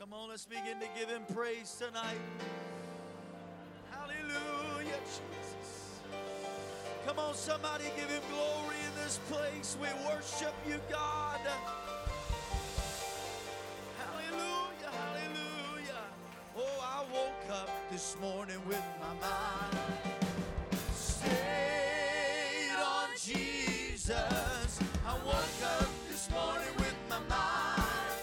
Come on, let's begin to give him praise tonight. Hallelujah, Jesus. Come on, somebody give him glory in this place. We worship you, God. Hallelujah, hallelujah. Oh, I woke up this morning with my mind stayed on Jesus. I woke up this morning with my mind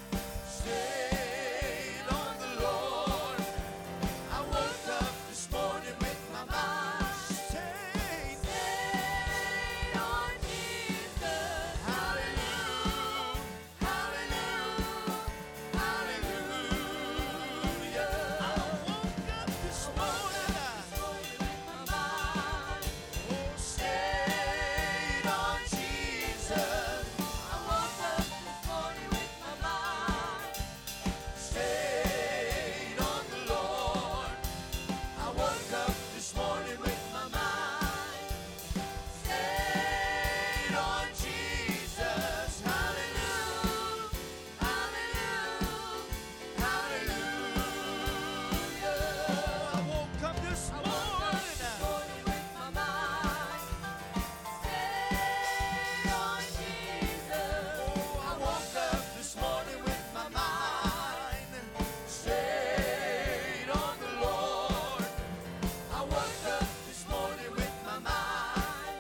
stayed on the Lord. I woke up this morning with my mind stayed on Jesus. Hallelujah, hallelujah, hallelujah. I woke up this morning with my mind stayed on Jesus. I woke up this morning with my mind stayed on the Lord. I woke up this morning with my mind stayed on Jesus. Hallelujah, hallelujah, hallelujah. I woke up this morning with my mind stayed on Jesus. I woke up this morning with my mind stayed on the Lord. I woke up this morning with my mind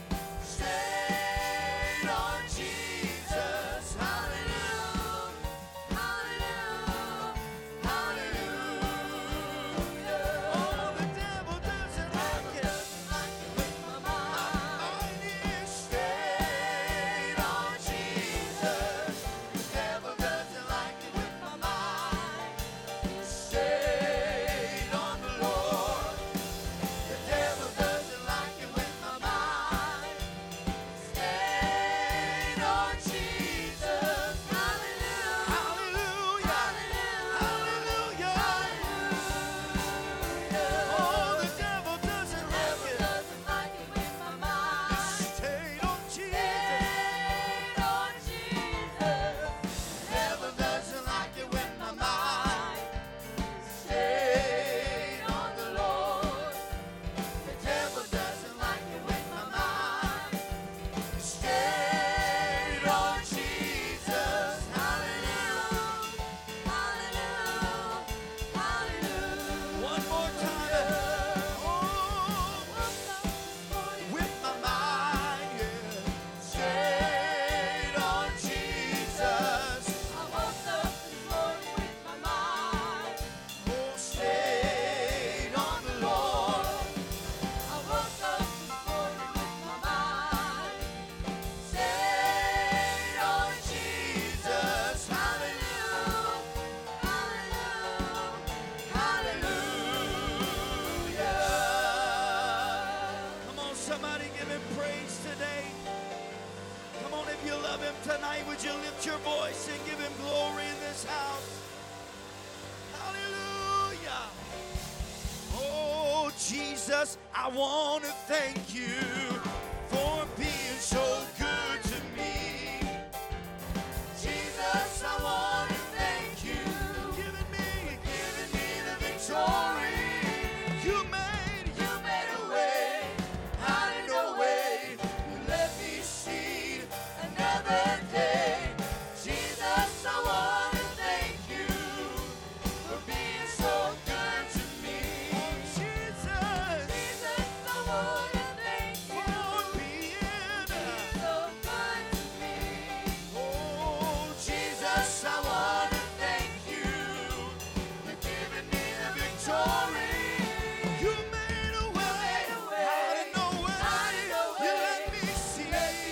stayed on Jesus. Hallelujah, hallelujah, hallelujah. Oh, the devil doesn't like it. With my mind is stayed on Jesus. The devil doesn't like it with my mind stayed on the Lord. The devil doesn't like it with my mind stayed on Jesus. Hallelujah, hallelujah, hallelujah, hallelujah. Oh, the devil doesn't like it with my mind stayed on Jesus. The devil doesn't like it with my mind stayed on the Lord. The devil doesn't like it with my mind stayed on Jesus. Hallelujah, hallelujah, hallelujah. One more time. Oh, with my mind, yeah, stayed on Jesus. I woke up this morning with my mind stayed on the Lord. I woke up this morning with my mind stayed on Jesus. Hallelujah, hallelujah, hallelujah. Come on, somebody give him praise today. Come on, if you love him tonight, would you lift your voice and give him glory in this house? Hallelujah. Oh, Jesus, I want to thank you for being so good to me. Jesus, I want to thank you, giving me the victory. You made a way out of no way. You let me see another day. Jesus, I want to thank you for being so good to me. Jesus, I want to thank you for being so good to me. Oh, Jesus, I want to thank you for giving me the victory. You made a way out of no way. You let me see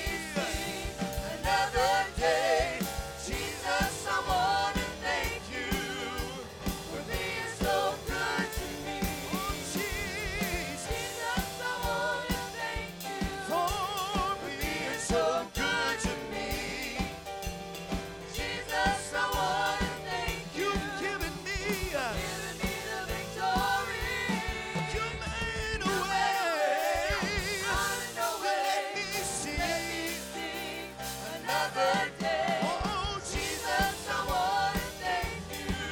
another day. Jesus, I want to thank you for being so good to me. Jesus, I want to thank you for being so good to me. Jesus, I want to thank you. You've given me the victory. You made a way out of no way. Let me see another day. Oh, Jesus, I want to thank you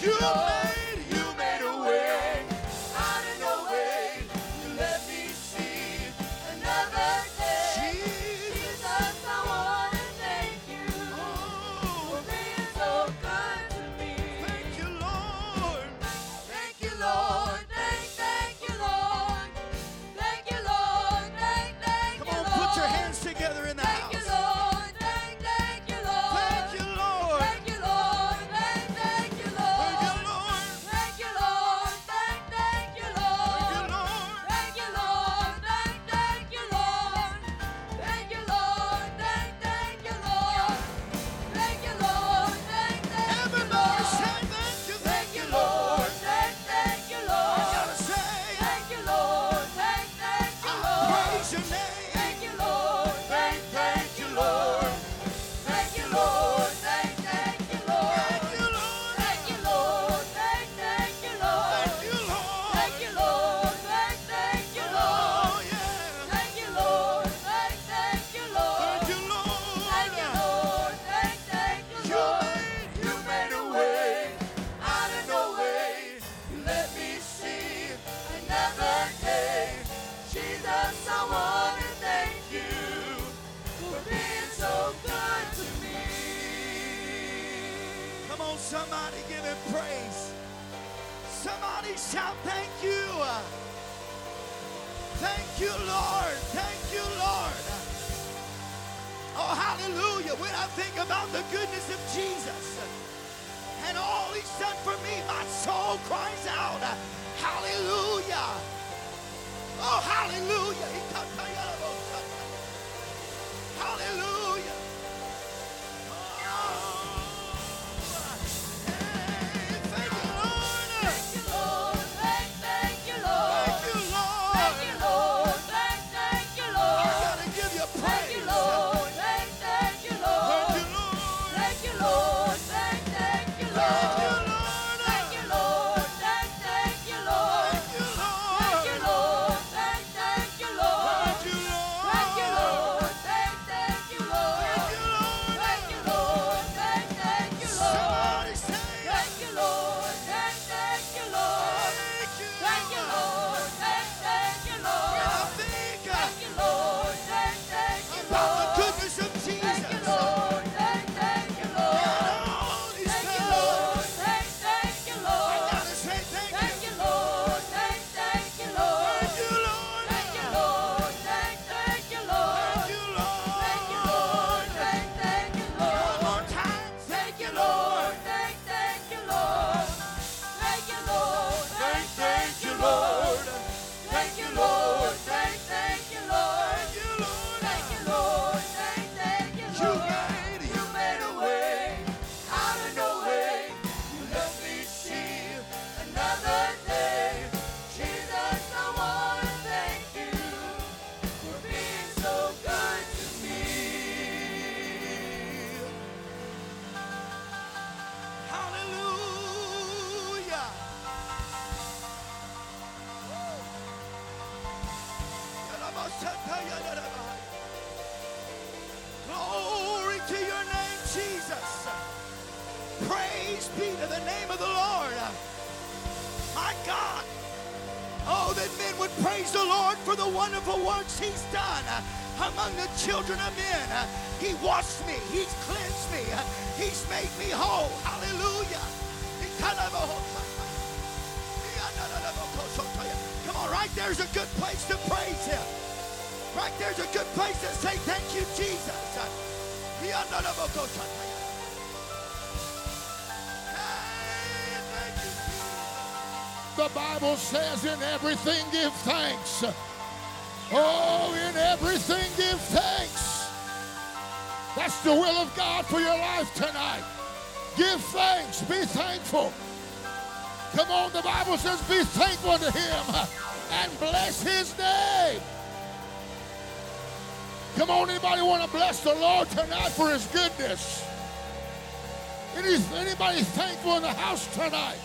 You made a way out of no way. You let me see another day. Jesus, I want to thank you for being so good to me. Thank you, Lord. Thank you, Lord. Thank you, Lord. Thank you, Lord. Thank you, Lord. Come on, put your hands together in the house. Thank you, Lord. Thank you, Lord. Thank you, Lord. Thank you, Lord. Thank you, Lord. Thank you, Lord. Thank you, Lord. Thank you, Lord. Thank you, Lord. Thank you, Lord. Thank you, Lord. Thank you, Lord. Thank you, Lord. Everybody say thank you. Thank you, Lord. Thank you, Lord. I gotta say thank you, Lord. Thank you, Lord. Praise your name. Thank you, Lord. Thank you, Lord. Thank you, Lord. Thank you, Lord. Thank you, Lord. Thank you, Lord. Thank you, Lord. Thank you, Lord. Thank you, Lord. Thank you, Lord. Oh, yeah. Thank you, Lord. Thank you, Lord. Thank you, Lord. Thank you, Lord. Thank you, Lord. You made a way out of no way. You let me see another day. Jesus, I want to thank you for being so good to me. Come on, somebody give him praise. Somebody shout thank you. Thank you, Lord. Thank you, Lord. Oh, hallelujah. When I think about the goodness of Jesus and all he's done for me, my soul cries out, hallelujah. Oh, hallelujah. Hallelujah. Thank you, Lord. Thank you, Lord. Thank you, Lord. Thank you, Lord. Thank you, Lord. Thank you, Lord. I gotta give you praise. Thank you, Lord. Thank you, Lord. Thank you, Lord. Thank you, Lord. Thank you, Lord. Thank you, Lord. Thank you, Lord. Thank you, Lord. Thank you, Lord. Thank you, Lord. Thank you, Lord. Thank you, Lord. Thank you, Lord. Thank you, Lord. Thank you, Lord. Thank you, Lord. Somebody say thank you, Lord. Thank you, Lord. Thank you, Lord. Thank you, Lord. And I think thank you, Lord. Thank you, Lord. About the goodness of Jesus. Thank you, Lord. Thank you, Lord. And all he's done. Thank you, Lord. Thank you, Lord. I gotta say thank you, Lord. Thank you, Lord. Thank you, Lord. Thank you, Lord. Thank you, Lord. Thank you, Lord. Thank you, Lord. Thank you, Lord. One more time. Thank you, Lord. Thank you, Lord. Thank you, Lord. Thank you, Lord. Thank you, Lord. Thank you, Lord. Thank you, Lord. Thank you, Lord. Thank you, Lord. You made a way out of no way. You let me see another day. Jesus, I want to thank you for being so good to me. Hallelujah. Glory to your name, Jesus. Praise be to the name of the Lord. My God. Oh, that men would praise the Lord for the wonderful works he's done among the children of men. He washed me. He's cleansed me. He's made me whole. Hallelujah. Come on, right there's a good place to praise him. Right there's a good place to say thank you, Jesus. Hey, thank you, Jesus. The Bible says in everything give thanks. Oh, in everything give thanks. That's the will of God for your life tonight. Give thanks. Be thankful. Come on, the Bible says be thankful to him and bless his name. Come on, anybody want to bless the Lord tonight for his goodness? Anybody thankful in the house tonight?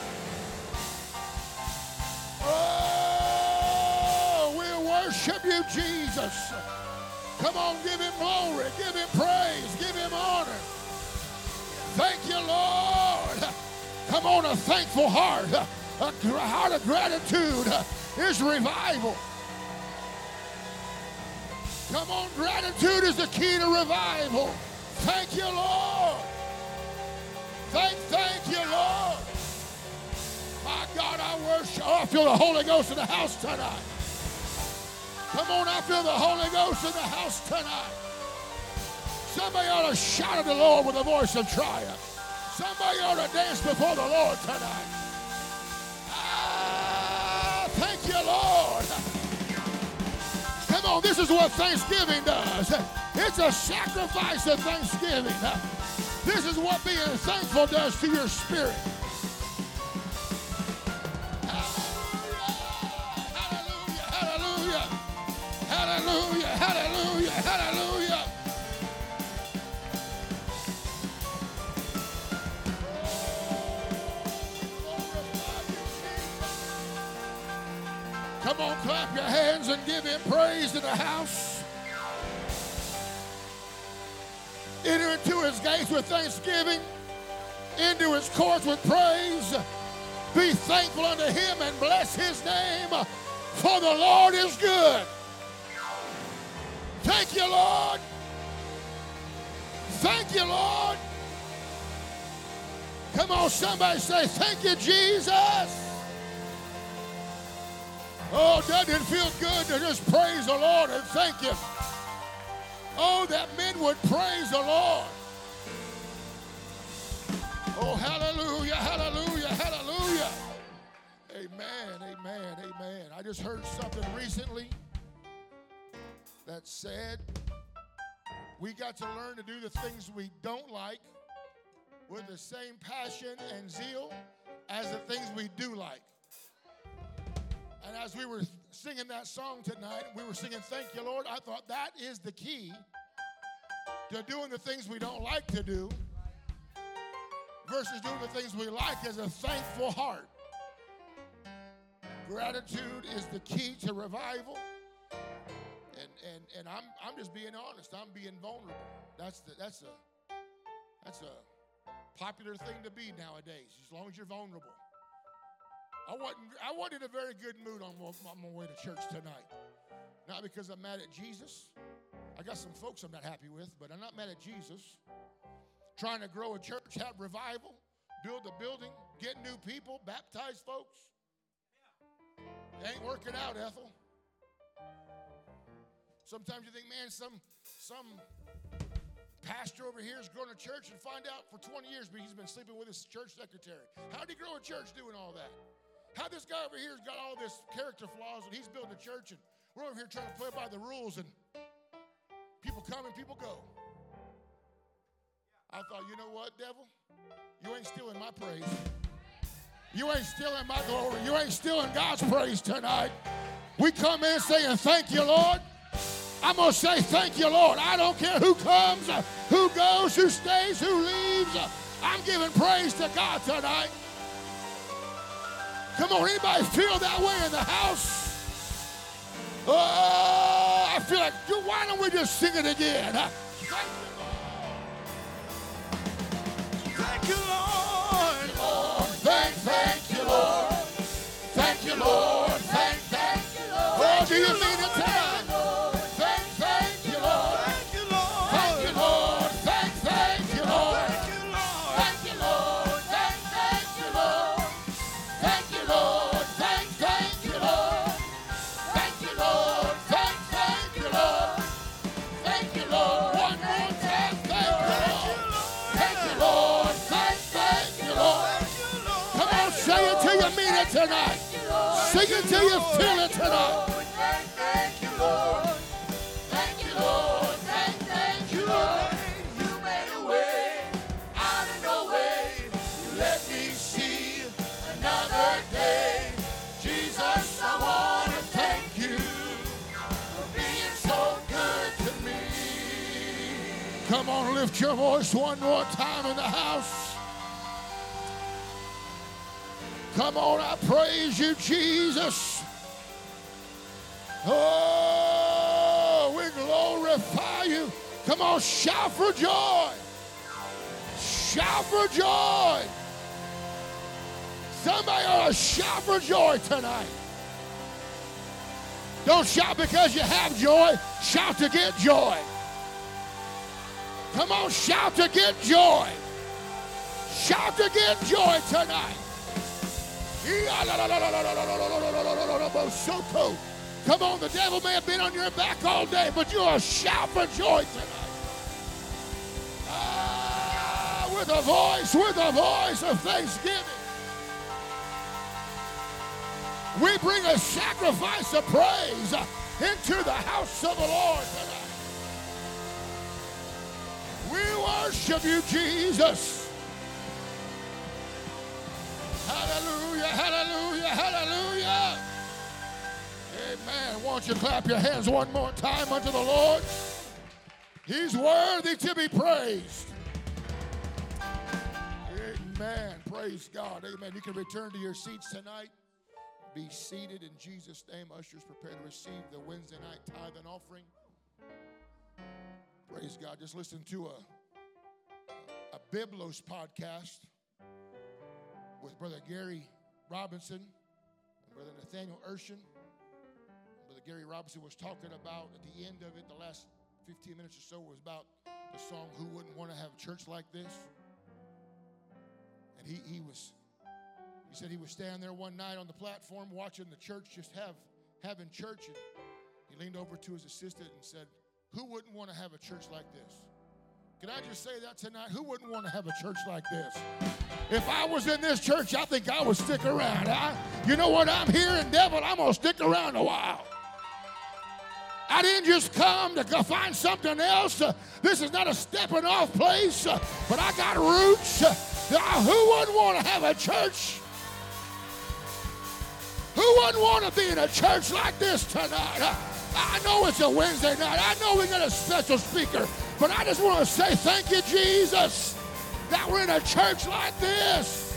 Oh, we worship you, Jesus. Come on, give him glory, give him praise, give him honor. Thank you, Lord. Come on, a thankful heart, a heart of gratitude is revival. Come on, gratitude is the key to revival. Thank you, Lord. Thank you, Lord. My God, I worship. Oh, I feel the Holy Ghost in the house tonight. Come on, I feel the Holy Ghost in the house tonight. Somebody ought to shout at the Lord with a voice of triumph. Somebody ought to dance before the Lord tonight. Ah, thank you, Lord. Come on, this is what Thanksgiving does. It's a sacrifice of thanksgiving. This is what being thankful does to your spirit. Hallelujah, hallelujah, hallelujah, hallelujah, hallelujah. Come on, clap your hands and give him praise in the house. Enter into his gates with thanksgiving, into his courts with praise. Be thankful unto him and bless his name, for the Lord is good. Thank you, Lord. Thank you, Lord. Come on, somebody say, thank you, Jesus. Oh, doesn't it feel good to just praise the Lord and thank him? Oh, that men would praise the Lord. Oh, hallelujah, hallelujah, hallelujah. Amen, amen, amen. I just heard something recently that said we got to learn to do the things we don't like with the same passion and zeal as the things we do like. And as we were singing that song tonight, we were singing, thank you, Lord. I thought that is the key to doing the things we don't like to do versus doing the things we like as a thankful heart. Gratitude is the key to revival. And I'm just being honest. I'm being vulnerable. That's a popular thing to be nowadays, as long as you're vulnerable. I wasn't in a very good mood on my way to church tonight. Not because I'm mad at Jesus. I got some folks I'm not happy with, but I'm not mad at Jesus. Trying to grow a church, have revival, build a building, get new people, baptize folks. It ain't working out, Ethel. Sometimes you think, man, some pastor over here is growing a church and find out for 20 years he's been sleeping with his church secretary. How'd he grow a church doing all that? How this guy over here has got all this character flaws and he's building a church and we're over here trying to play by the rules and people come and people go. I thought, you know what, devil? You ain't stealing my praise. You ain't stealing my glory. You ain't stealing God's praise tonight. We come in saying, thank you, Lord. I'm going to say thank you, Lord. I don't care who comes, who goes, who stays, who leaves. I'm giving praise to God tonight. Come on, anybody feel that way in the house? Oh, I feel like, why don't we just sing it again? Thank you, Lord. Thank you, Lord. Thank you, Lord. Thank you, Lord. Oh, do you mean it tonight? Thank you, Lord. Thank you, Lord. Thank you, Lord. Thank you, Lord. Thank you, Lord. Thank you, Lord. Thank you, Lord. Thank you, Lord. Thank you, Lord. Thank you, Lord. Thank you, Lord. Thank you, Lord. One more time. Thank you, Lord. Thank you, Lord. Come on, say it till you mean it tonight. Sing it till you feel it tonight. Thank you, Lord. Thank you, Lord. Thank you, Lord. You made a way out of no way. You let me see another day. Jesus, I want to thank you for being so good to me. Come on, lift your voice one more time in the house. Come on, I praise you, Jesus. Oh, we glorify you. Come on, shout for joy. Shout for joy. Somebody ought to shout for joy tonight. Don't shout because you have joy. Shout to get joy. Come on, shout to get joy. Shout to get joy tonight. Come on, the devil may have been on your back all day, but you ought to shout for joy tonight. With a voice of thanksgiving. We bring a sacrifice of praise into the house of the Lord tonight. We worship you, Jesus. Hallelujah, hallelujah, hallelujah. Amen. Won't you clap your hands one more time unto the Lord? He's worthy to be praised. Amen. Praise God. Amen. You can return to your seats tonight. Be seated in Jesus' name. Ushers, prepare to receive the Wednesday night tithe and offering. Praise God. Just listen to a Biblos podcast with Brother Gary Robinson and Brother Nathaniel Urshan. Brother Gary Robinson was talking about, at the end of it, the last 15 minutes or so, was about the song, Who Wouldn't Want to Have a Church Like This? And he said he was standing there one night on the platform watching the church just having church, and he leaned over to his assistant and said, who wouldn't want to have a church like this? Can I just say that tonight? Who wouldn't want to have a church like this? If I was in this church, I think I would stick around. You know what? I'm here in Devil. I'm going to stick around a while. I didn't just come to go find something else. This is not a stepping off place, but I got roots. Who wouldn't want to have a church? Who wouldn't want to be in a church like this tonight? I know it's a Wednesday night. I know we got a special speaker, but I just want to say thank you, Jesus, that we're in a church like this.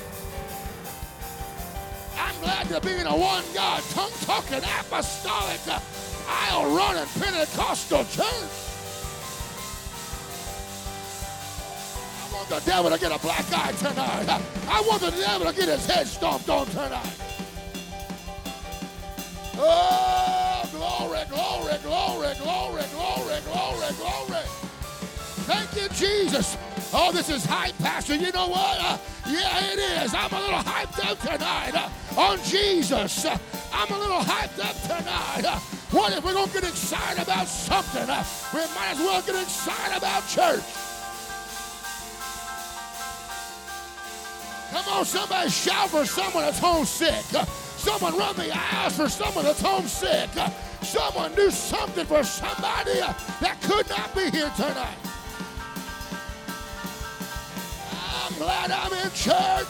I'm glad to be in a one God, tongue-talking, apostolic, aisle-running Pentecostal church. I want the devil to get a black eye tonight. I want the devil to get his head stomped on tonight. Oh, glory, glory, glory, glory, glory, glory, glory. Thank you, Jesus. Oh, this is hype, Pastor. You know what? Yeah, it is. I'm a little hyped up tonight on Jesus. I'm a little hyped up tonight. What if we're going to get excited about something? We might as well get excited about church. Come on, somebody shout for someone that's homesick. Someone run the aisles for someone that's homesick. Someone do something for somebody that could not be here tonight. I'm glad I'm in church.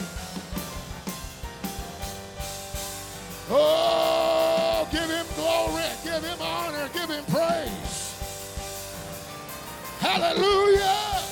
Oh, give him glory, give him honor, give him praise. Hallelujah.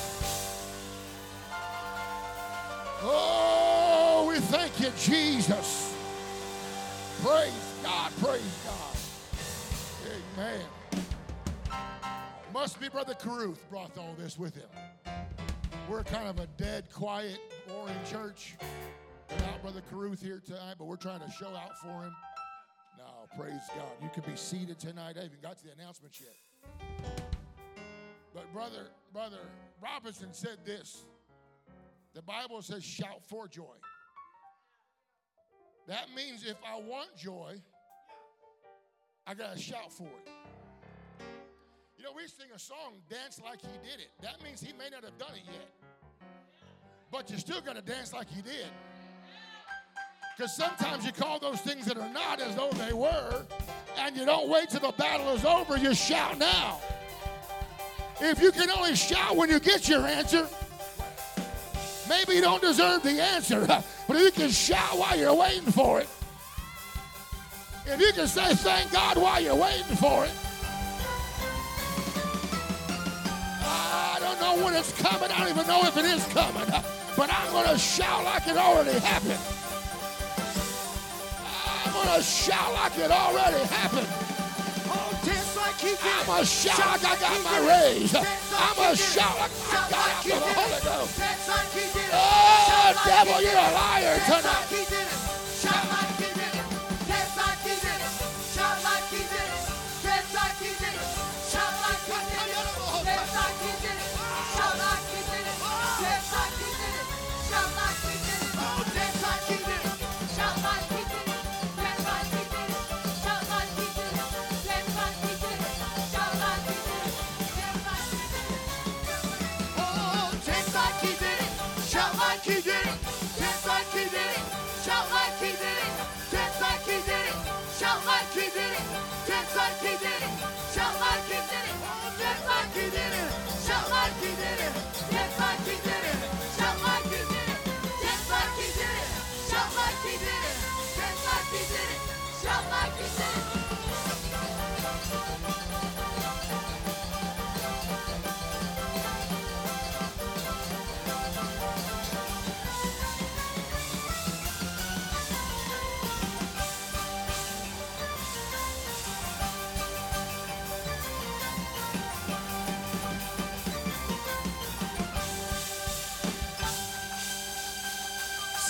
Oh, we thank you, Jesus. Praise God, praise God. Amen. Must be Brother Caruth brought all this with him. We're kind of a dead, quiet, boring church without Brother Caruth here tonight, but we're trying to show out for him. No, praise God. You can be seated tonight. I haven't got to the announcements yet. But Brother Robinson said this. The Bible says, shout for joy. That means if I want joy, I got to shout for it. You know, we sing a song, Dance Like He Did It. That means he may not have done it yet. But you're still going to dance like he did. Because sometimes you call those things that are not as though they were, and you don't wait till the battle is over, you shout now. If you can only shout when you get your answer, maybe you don't deserve the answer, but if you can shout while you're waiting for it, if you can say thank God while you're waiting for it, I don't know when it's coming, I don't even know if it is coming, but I'm going to shout like it already happened. I'm going to shout like it already happened. I'm going to shout like I got my raise. I'm going to shout like I got out for the Holy Ghost. Oh, devil, you're a liar tonight.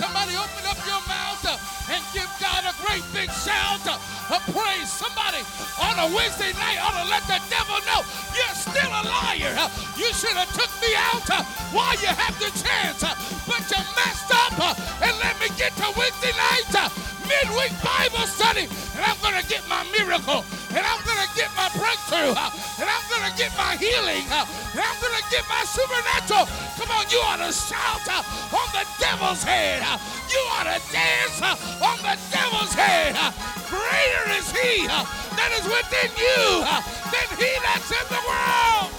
Somebody open up your mouth and give God a great big shout of praise. Somebody on a Wednesday night ought to let the devil know you're still a liar. You should have took me out while you have the chance, but you messed up. And let me get to Wednesday night, midweek Bible study, and I'm going to get my miracle, and I'm going to get my breakthrough, and I'm going to get my healing, and I'm going to get my supernatural. Come on, you ought to shout on the devil's head. You ought to dance on the devil's head. Greater is he that is within you than he that's in the world.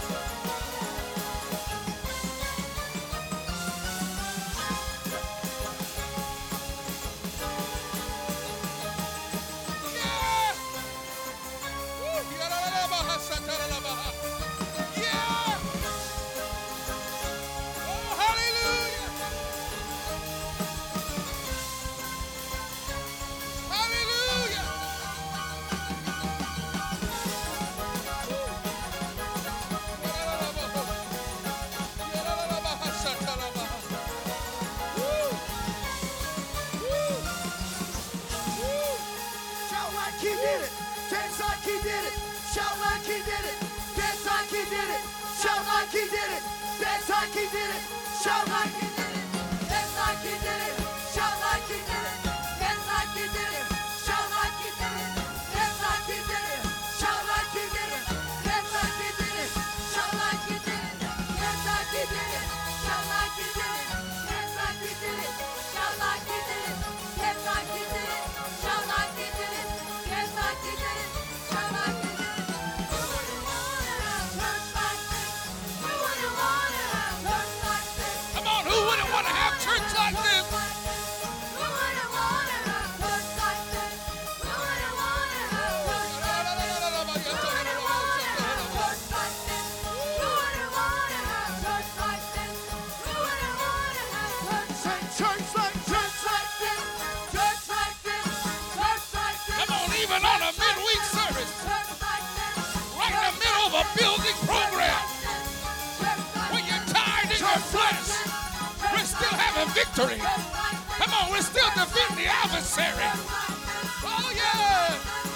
Victory. Come on, we're still defeating the adversary. Oh, yeah.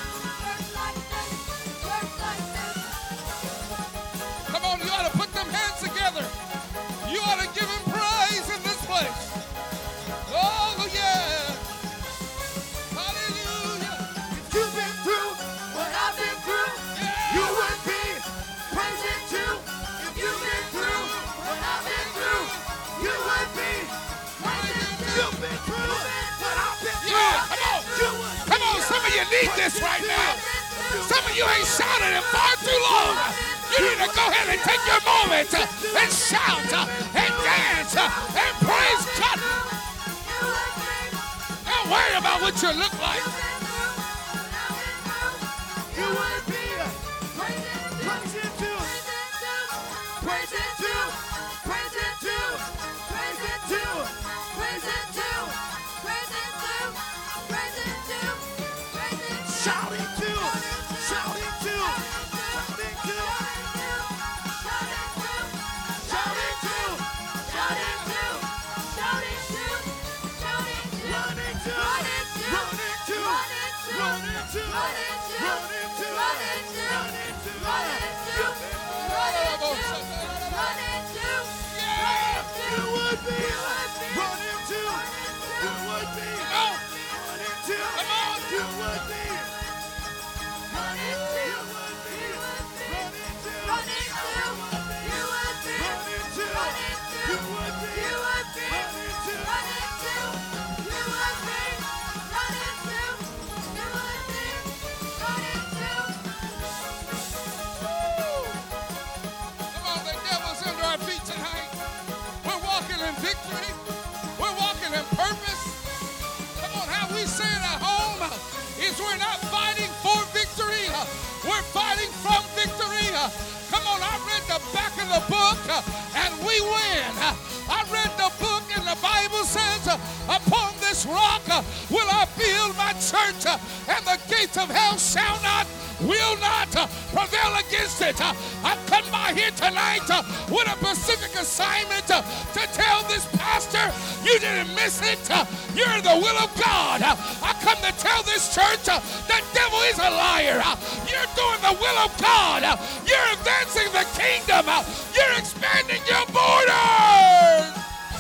Come on, you ought to put them hands together. You ought to give him praise in this place. Oh, yeah. Hallelujah. If you've been through what I've been through, you would be praising too. If you've been through what I've been through, you would be. You've been through what I've been through. Yeah, come on, some of you need this right now. Some of you ain't shouted in far too long. You need to go ahead and take your moment and shout and dance and praise God. Don't worry about what you look like. You would be praising too. Praising too. Praising too. Praising too. Praising too. Praising too. Praising too. Shouting too. Shouting too. Shouting too. Shouting too. Shouting too. Shouting too. Shouting too. Running too. Running too. Running too. Running too. Running too. Running too. Running too. Running too. Running too. Running too. You would be running too. You would be running too. Come on. You would be running too. You would be running too. Running too. You would be running too. Running too. You would be. You would be running too. Running too. You would be running too. You would be running too. Come on, the devil's under our feet tonight. We're walking in victory. We're walking in purpose. Come on, how we say it at home is we're not fighting for victory. We're fighting from victory. Come on, I read the back of the book and we win. I read the book and the Bible says, upon this rock will I build my church and the gates of hell shall not will not prevail against it. I've come by here tonight with a specific assignment to tell this pastor you didn't miss it. You're in the will of God. I come to tell this church the devil is a liar. You're doing the will of God. You're advancing the kingdom. You're expanding your borders.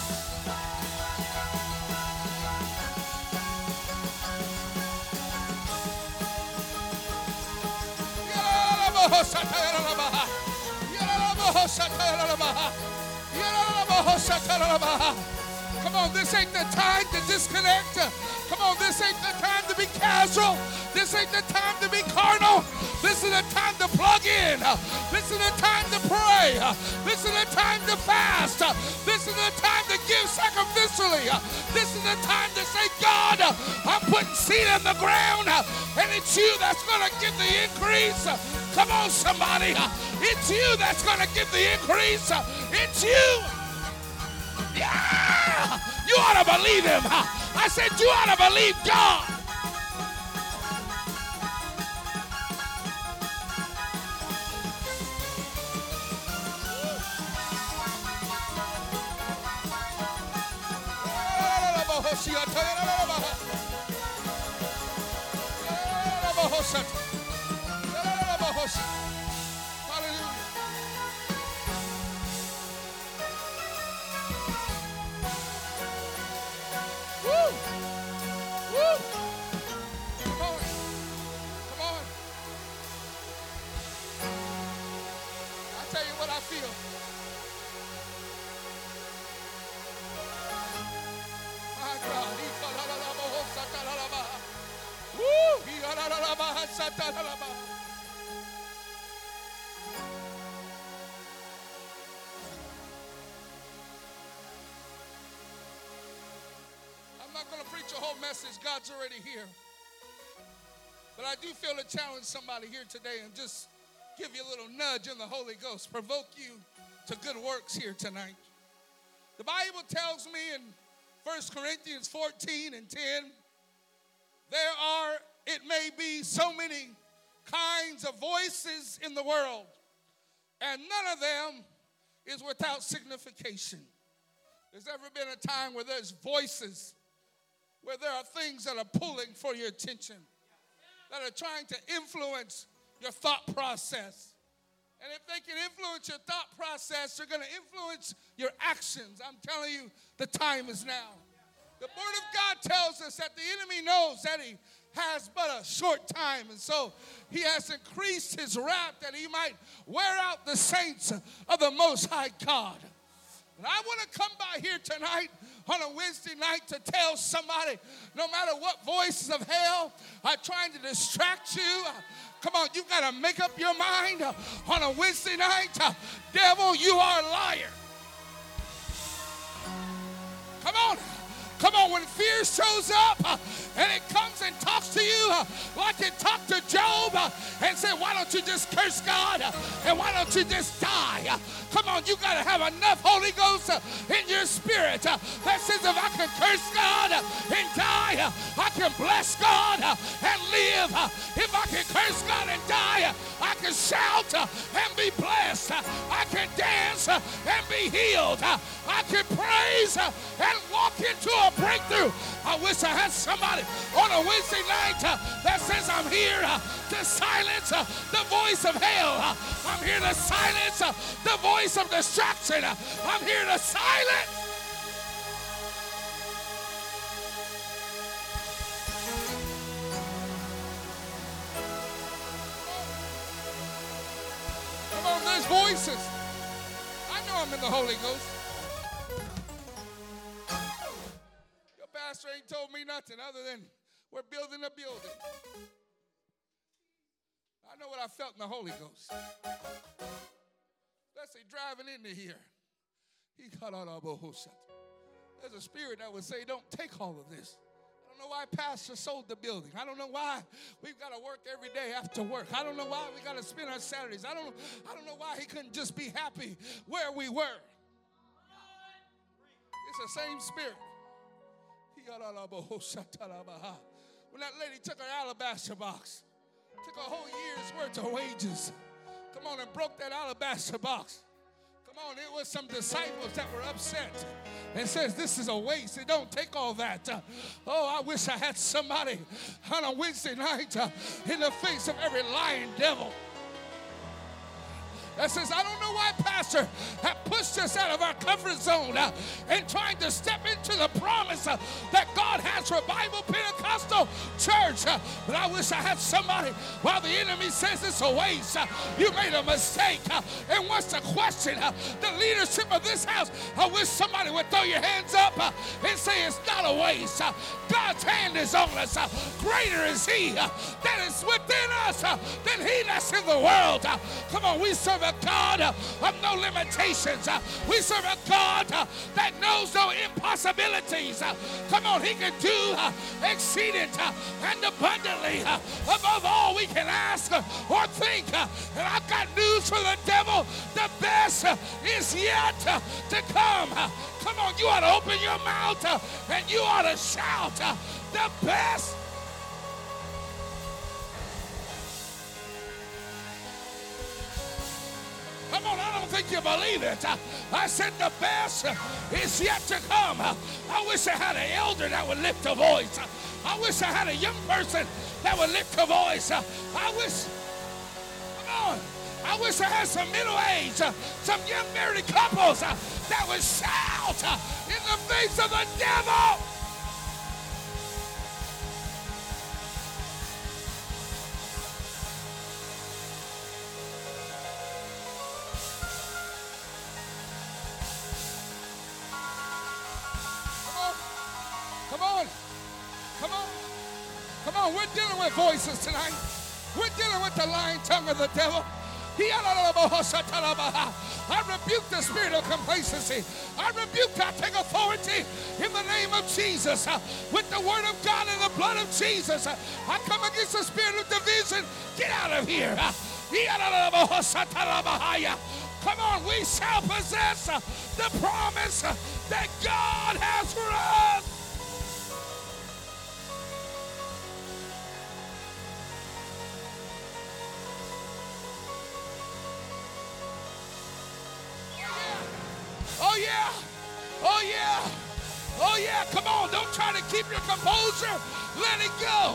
Come on, this ain't the time to disconnect. Come on, this ain't the time to be casual. This ain't the time to be carnal. This is the time to plug in. This is the time to pray. This is the time to fast. This is the time to give sacrificially. This is the time to say, God, I'm putting seed in the ground, and it's you that's going to give the increase. Come on, somebody. It's you that's going to give the increase. It's you. Yeah! You ought to believe him. I said you ought to believe God. Hallelujah. Woo! Woo! Come on. Come on. I tell you what I feel. My God. Woo! I'm not going to preach a whole message. God's already here. But I do feel to challenge somebody here today and just give you a little nudge in the Holy Ghost, provoke you to good works here tonight. The Bible tells me in 1 Corinthians 14 and 10, there are, it may be, so many kinds of voices in the world, and none of them is without signification. There's ever been a time where there's voices, where there are things that are pulling for your attention, that are trying to influence your thought process. And if they can influence your thought process, they're going to influence your actions. I'm telling you, the time is now. The Word of God tells us that the enemy knows that he has but a short time, and so he has increased his wrath that he might wear out the saints of the Most High God. And I want to come by here tonight on a Wednesday night to tell somebody, no matter what voices of hell are trying to distract you, come on, you've got to make up your mind on a Wednesday night. Devil, you are a liar. Come on. Come on, when fear shows up and it comes and talks to you like it talked to Job and said, why don't you just curse God and why don't you just die? Come on, you got to have enough Holy Ghost in your spirit that says if I can curse God and die, I can bless God and live. If I can curse God and die, I can shout and be blessed. I can dance and be healed. I can praise and walk into a breakthrough. I wish I had somebody on a Wednesday night that says I'm here to silence the voice of hell. I'm here to silence the voice of distraction. I'm here to silence. Come on, there's voices. I know I'm in the Holy Ghost. Pastor ain't told me nothing other than we're building a building. I know what I felt in the Holy Ghost. Especially driving into here. There's a spirit that would say, don't take all of this. I don't know why Pastor sold the building. I don't know why we've got to work every day after work. I don't know why we got to spend our Saturdays. I don't know why he couldn't just be happy where we were. It's the same spirit. When that lady took her alabaster box Took a whole year's worth of wages. Come on, and broke that alabaster box. Come on, it was some disciples that were upset and says, this is a waste. It don't take all that. Oh, I wish I had somebody on a Wednesday night in the face of every lying devil that says, I don't know why Pastor have pushed us out of our comfort zone and trying to step into the promise that God has for Bible Pentecostal church. But I wish I had somebody while the enemy says it's a waste. You made a mistake and wants to question the leadership of this house. I wish somebody would throw your hands up and say it's not a waste. God's hand is on us. Greater is he that is within us than he that's in the world. Come on, we serve a God of no limitations. We serve a God that knows no impossibilities. Come on, he can do exceeding and abundantly above all we can ask or think. And I've got news for the devil. The best is yet to come. Come on, you ought to open your mouth and you ought to shout, the best. Come on, I don't think you believe it. I said the best is yet to come. I wish I had an elder that would lift a voice. I wish I had a young person that would lift a voice. I wish I had some middle-aged, some young married couples that would shout in the face of the devil. Come on, we're dealing with voices tonight. We're dealing with the lying tongue of the devil. I rebuke the spirit of complacency. I take authority in the name of Jesus. With the word of God and the blood of Jesus, I come against the spirit of division. Get out of here. Come on, we shall possess the promise that God has for us. Oh yeah, oh yeah, oh yeah, come on, don't try to keep your composure, let it go.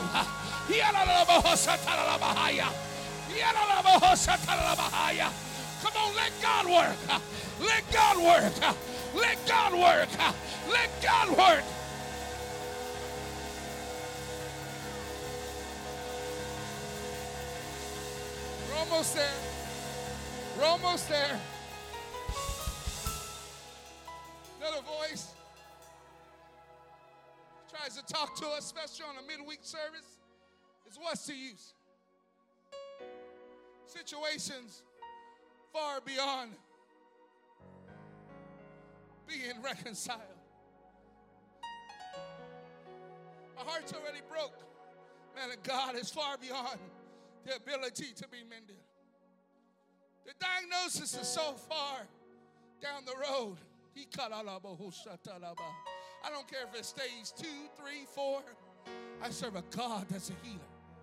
Come on, let God work, let God work, let God work, let God work. We're almost there, we're almost there. Another voice tries to talk to us, especially on a midweek service, is what's the use? Situations far beyond being reconciled. My heart's already broke. Man, God is far beyond the ability to be mended. The diagnosis is so far down the road. I don't care if it's stage 2, 3, 4. I serve a God that's a healer.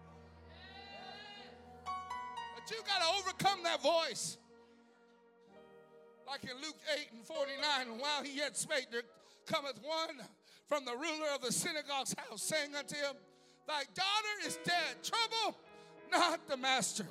But you got to overcome that voice. Like in Luke 8:49, and while he yet spake, there cometh one from the ruler of the synagogue's house, saying unto him, thy daughter is dead. Trouble not the master.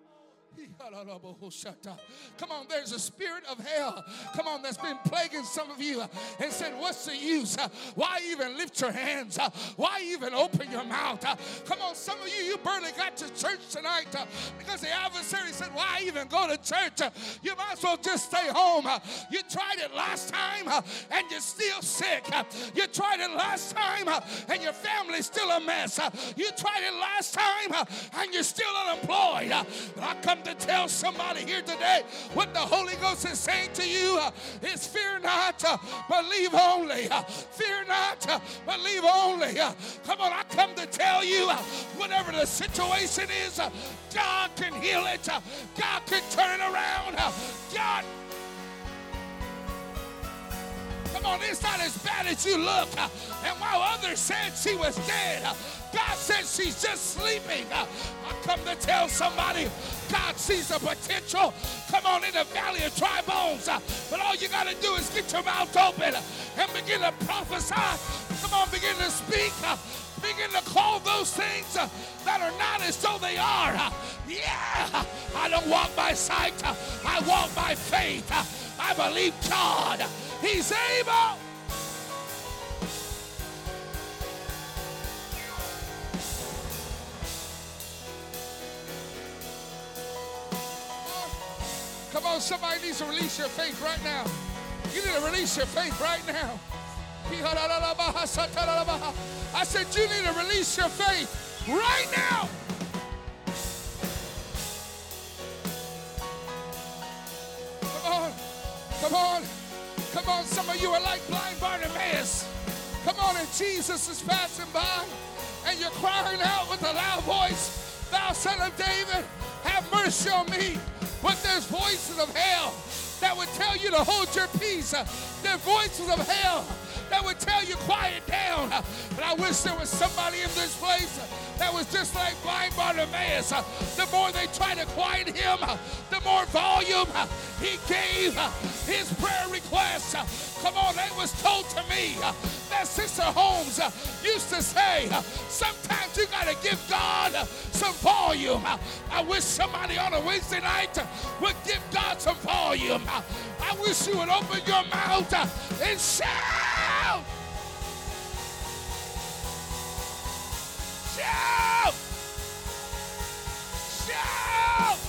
Come on, there's a spirit of hell, come on, that's been plaguing some of you and said, what's the use? Why even lift your hands? Why even open your mouth? Come on, some of you barely got to church tonight because the adversary said, why even go to church? You might as well just stay home. You tried it last time and you're still sick. You tried it last time and your family's still a mess. You tried it last time and you're still unemployed. I come to tell somebody here today what the Holy Ghost is saying to you is fear not, believe only. Fear not, believe only. Come on, I come to tell you whatever the situation is, God can heal it. God can turn around. God. Come on, it's not as bad as you look. And while others said she was dead. God said she's just sleeping. I come to tell somebody, God sees the potential. Come on, in the valley of dry bones. But all you got to do is get your mouth open and begin to prophesy. Come on, begin to speak. Begin to call those things that are not as though they are. Yeah, I don't walk by sight. I walk by faith. I believe God. He's able. Come on, somebody needs to release your faith right now. You need to release your faith right now. I said you need to release your faith right now. Come on, come on, come on. Some of you are like blind Bartimaeus. Come on, and Jesus is passing by, and you're crying out with a loud voice, "Thou Son of David, have mercy on me." But there's voices of hell that would tell you to hold your peace. There are voices of hell that would tell you quiet down. But I wish there was somebody in this place that was just like blind Bartimaeus. The more they tried to quiet him, the more volume he gave his prayer requests. Come on, it was told to me that Sister Holmes used to say, sometimes you got to give God some volume. I wish somebody on a Wednesday night would give God some volume. I wish you would open your mouth and shout. Shout! Shout!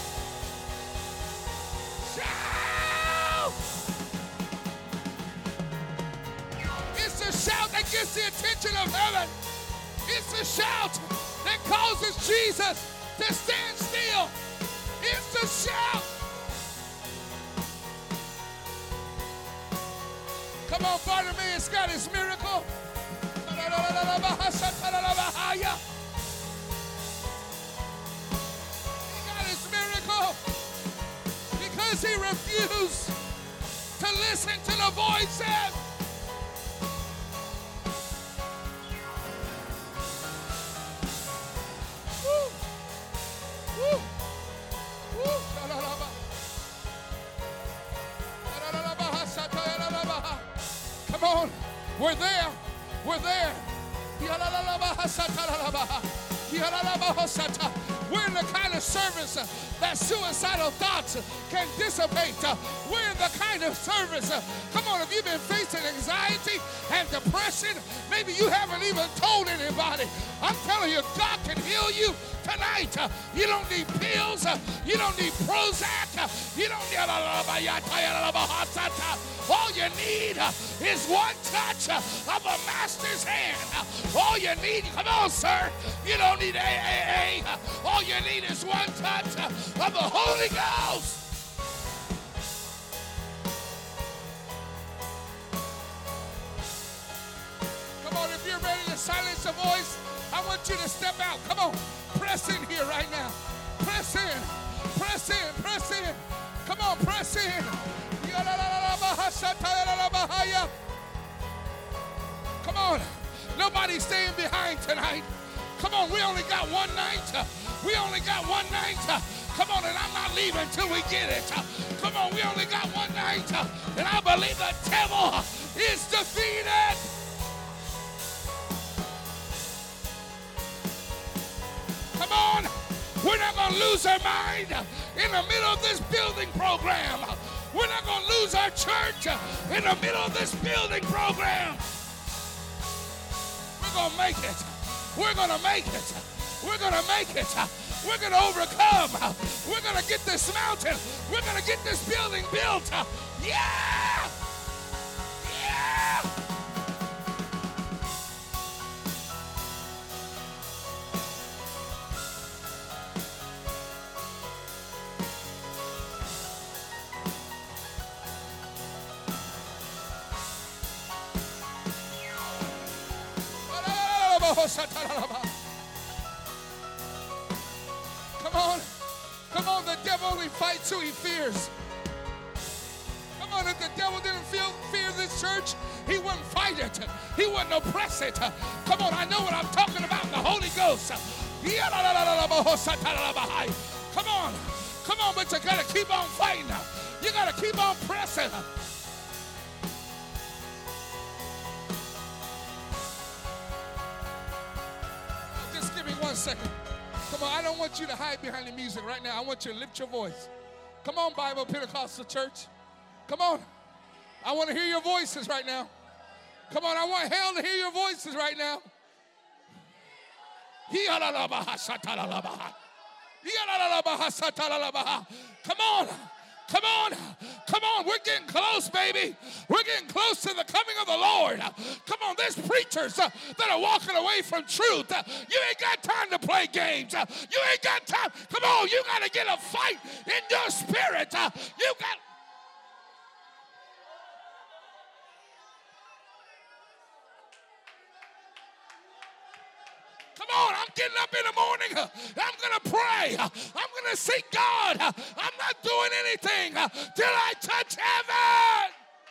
Shout! It's a shout that gets the attention of heaven. It's a shout that causes Jesus to stand still. It's a shout. Come on, Bartimaeus got his miracle. He got his miracle because he refused to listen to the voices. Woo. Woo. Woo. Come on, we're there. We're there. We're in the kind of service that suicidal thoughts can dissipate. We're in the kind of service. Come on, if you've been facing anxiety and depression, maybe you haven't even told anybody. I'm telling you, God can heal you tonight. You don't need pills. You don't need Prozac. You don't need... All you need is one touch of a master's hand. All you need, come on, sir. You don't need AAA. All you need is one touch of the Holy Ghost. Come on, if you're ready to silence the voice, I want you to step out. Come on, press in here right now. Press in, press in, press in. Come on, press in. Come on, nobody's staying behind tonight. Come on, we only got one night. We only got one night. Come on, and I'm not leaving till we get it. Come on, we only got one night. And I believe the devil is defeated. Come on, we're not going to lose our mind in the middle of this building program. We're not going to lose our church in the middle of this building program. We're going to make it. We're going to make it. We're going to make it. We're going to overcome. We're going to get this mountain. We're going to get this building built. Yeah! Yeah! Come on, the devil only fights who he fears. Come on, on, if the devil didn't fear this church, he wouldn't fight it. He wouldn't oppress it. Come on, I know what I'm talking about, the Holy Ghost. Come on, but you got to keep on fighting. You got to keep on pressing. Just give me 1 second. Come on, I don't want you to hide behind the music right now. I want you to lift your voice. Come on, Bible Pentecostal Church. Come on. I want to hear your voices right now. Come on, I want hell to hear your voices right now. Come on. Come on. Come on. We're getting close, baby. We're getting close to the coming of the Lord. Come on. There's preachers that are walking away from truth. You ain't got time to play games. You ain't got time. Come on. You got to get a fight in your spirit. You got. Come on, I'm getting up in the morning. I'm going to pray. I'm going to seek God. I'm not doing anything till I touch heaven.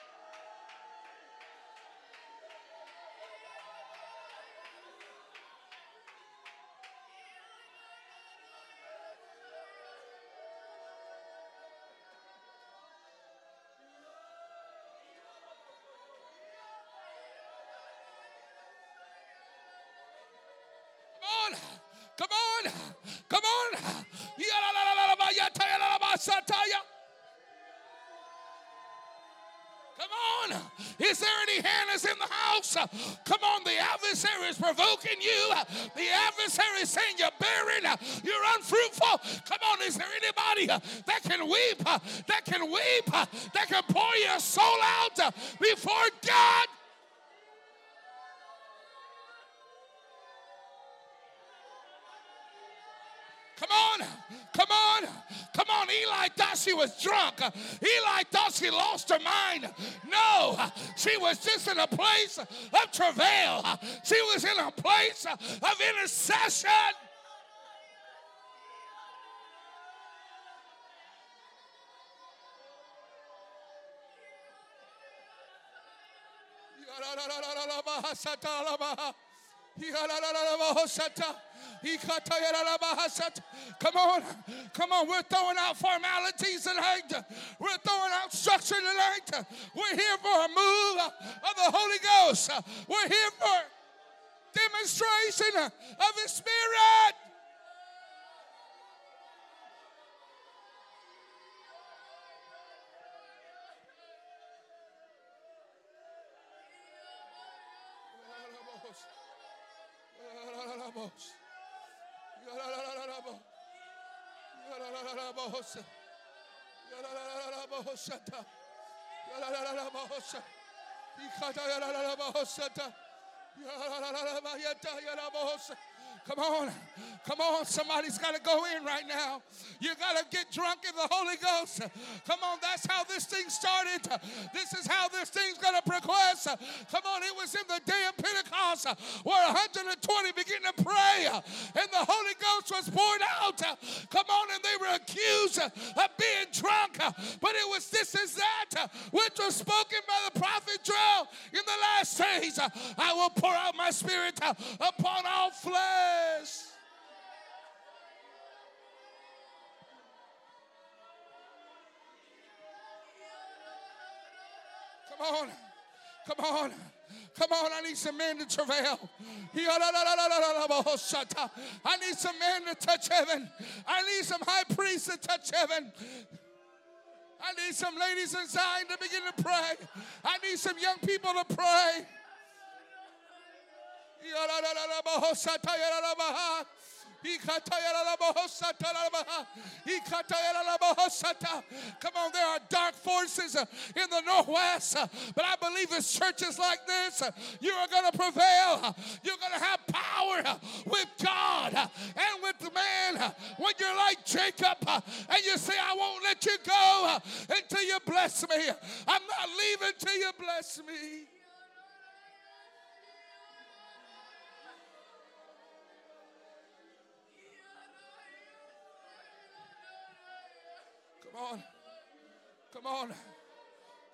Come on. Come on. Come on. Is there any Hannahs in the house? Come on, the adversary is provoking you. The adversary is saying you're barren, you're unfruitful. Come on, is there anybody that can weep, that can pour your soul out before God? Come on. Eli thought she was drunk. Eli thought she lost her mind. No, she was just in a place of travail. She was in a place of intercession. Come on, we're throwing out formalities tonight. We're throwing out structure tonight. We're here for a move of the Holy Ghost. We're here for demonstration of His Spirit. Come on, somebody's got to go in right now. You got to get drunk in the Holy Ghost. Come on, that's how this thing started. This is how this thing's going to progress. Come on, it was in the day of Pentecost where 120 began to pray and the Holy Ghost was poured out. Come on, and they were accused of being drunk. But it was this is that which was spoken by the prophet Joel in the last days. I will pour out my spirit upon all flesh. Come on, I need some men to travail. I need some men to touch heaven. I need some high priests to touch heaven. I need some ladies in Zion to begin to pray. I need some young people to pray. Come on, there are dark forces in the Northwest, but I believe it's churches like this, you are going to prevail. You're going to have power with God and with man. When you're like Jacob and you say, I won't let you go until you bless me. I'm not leaving till you bless me.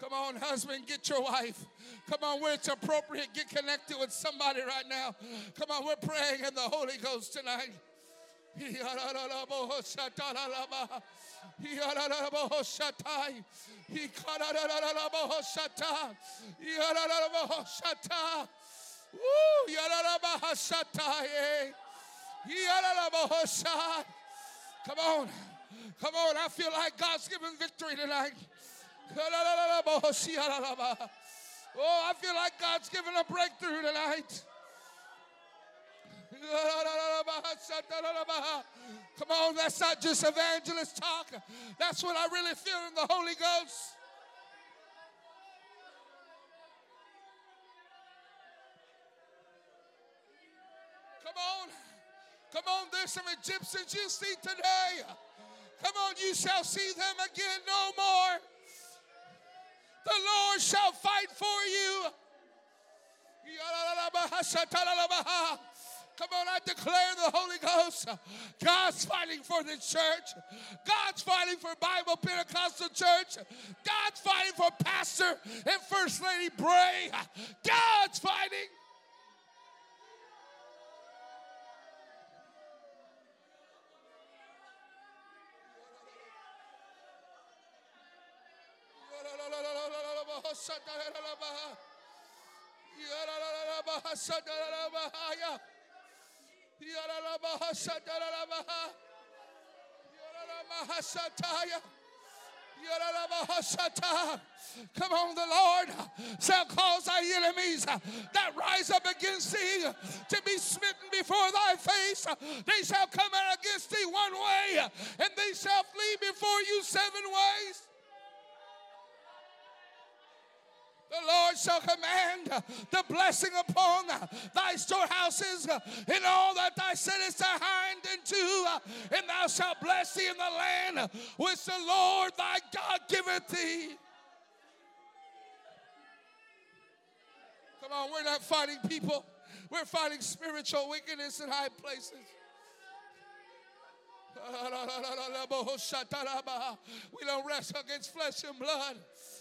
Come on, husband, get your wife. Come on, where it's appropriate, get connected with somebody right now. Come on, we're praying in the Holy Ghost tonight. Come on. Come on. I feel like God's giving victory tonight. Oh, I feel like God's giving a breakthrough tonight. Come on, that's not just evangelist talk. That's what I really feel in the Holy Ghost. Come on. Come on, there's some Egyptians you see today. Come on, you shall see them again no more. The Lord shall fight for you. Come on, I declare the Holy Ghost. God's fighting for the church. God's fighting for Bible Pentecostal Church. God's fighting for Pastor and First Lady Bray. God's fighting. Come on, the Lord shall cause thy enemies that rise up against thee to be smitten before thy face. They shall come out against thee one way, and they shall flee before you 7 ways. The Lord shall command the blessing upon thy storehouses and all that thou settest thy hand into, and thou shalt bless thee in the land which the Lord thy God giveth thee. Come on, we're not fighting people. We're fighting spiritual wickedness in high places. We don't wrestle against flesh and blood.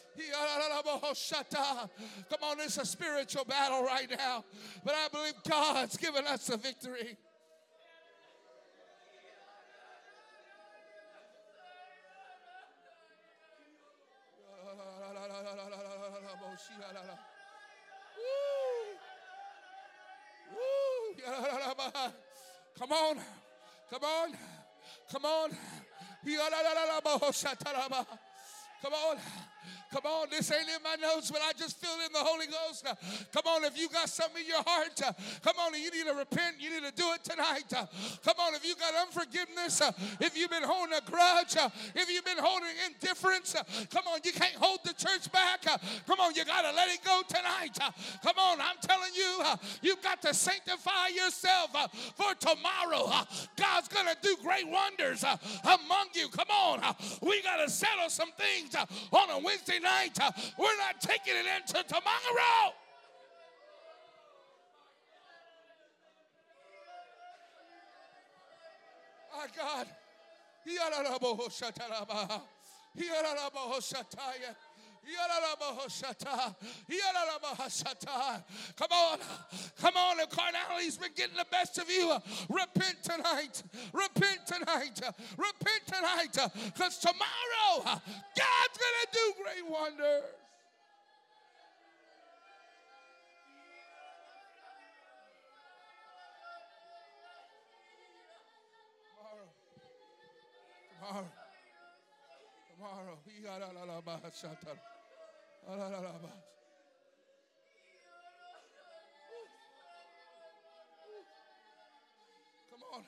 Come on, it's a spiritual battle right now. But I believe God's given us the victory. Come on. Come on. Come on. Come on. Come on, this ain't in my notes, but I just feel it in the Holy Ghost. Come on, if you got something in your heart, come on, you need to repent, you need to do it tonight. Come on, if you got unforgiveness, if you've been holding a grudge, if you've been holding indifference, come on, you can't hold the church back. Come on, you got to let it go tonight. Come on, I'm telling you, you've got to sanctify yourself for tomorrow. God's going to do great wonders among you. Come on, we got to settle some things on a Wednesday night. We're not taking it into tomorrow. My God. Come on. Come on. If carnality's been getting the best of you, repent tonight. Repent tonight. Repent tonight. Because tomorrow, God's going to do great wonders. Tomorrow. Come on.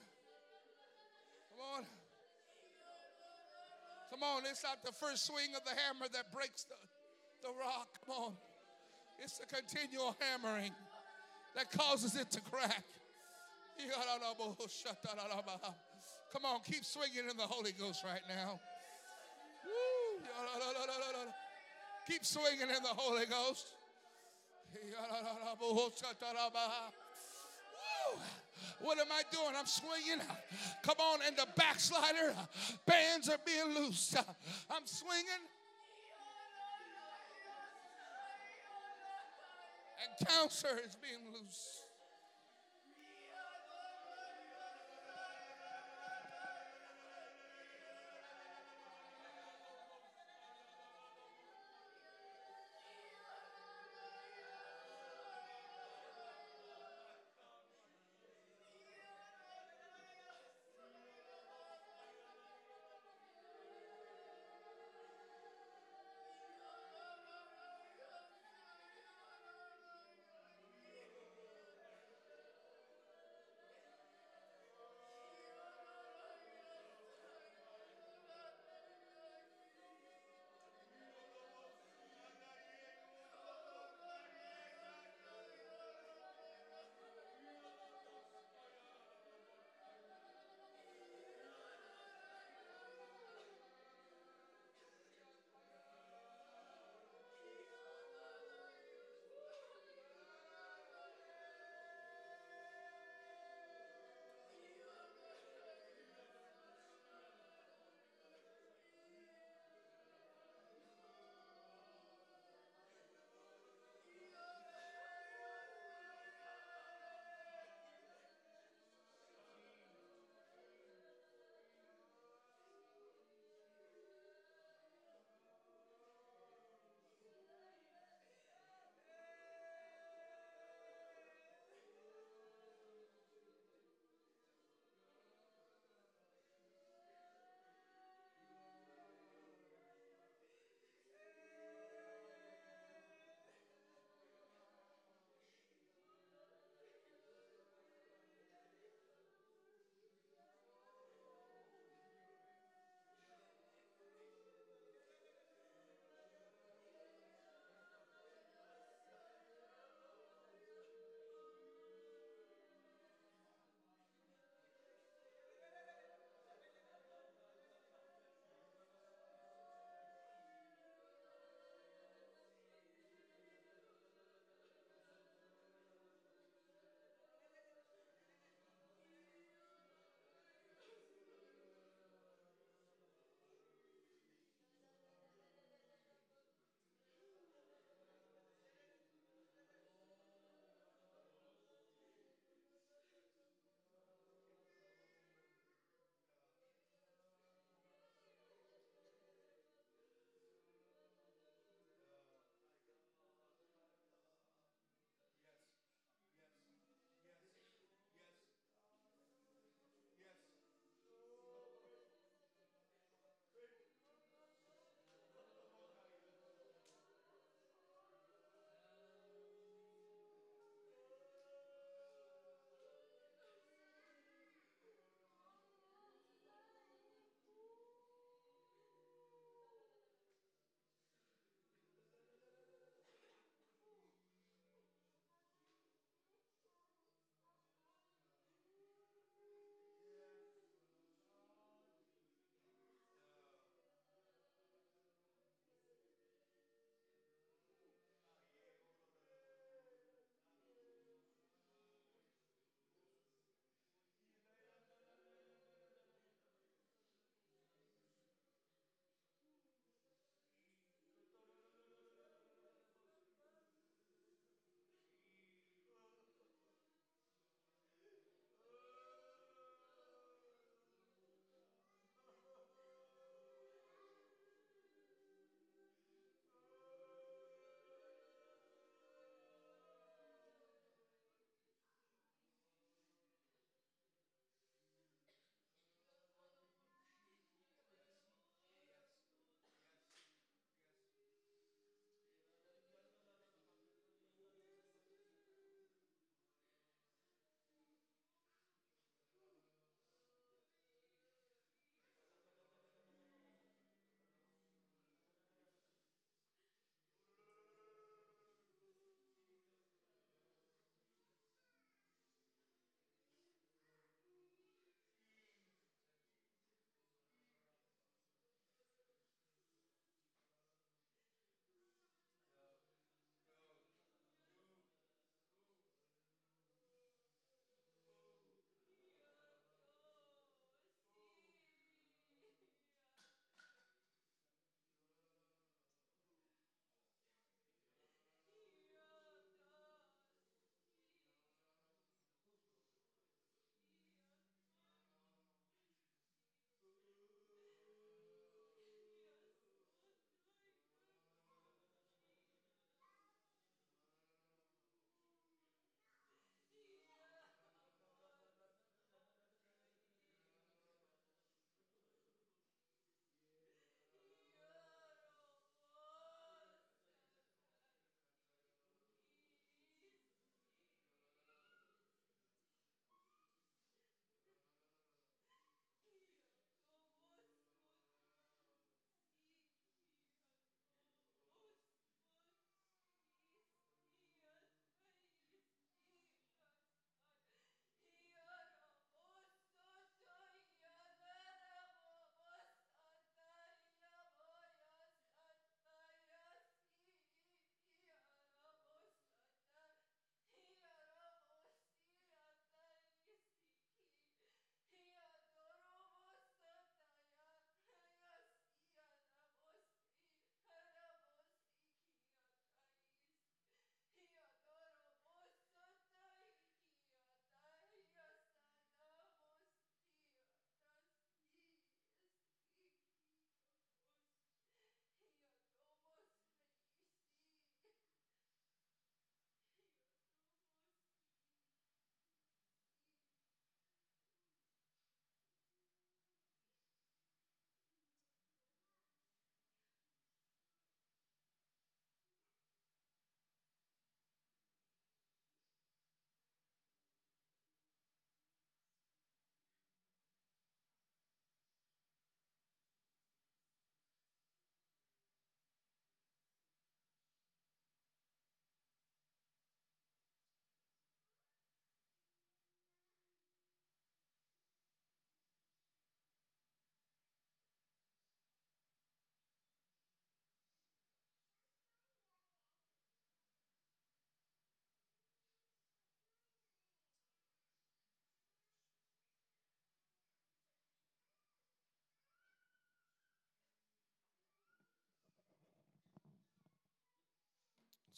Come on. It's not the first swing of the hammer that breaks the rock. Come on. It's the continual hammering that causes it to crack. Come on, keep swinging in the Holy Ghost right now. Woo. Keep swinging in the Holy Ghost. Woo. What am I doing? I'm swinging. Come on, and the backslider bands are being loosed. I'm swinging. And cancer is being loose.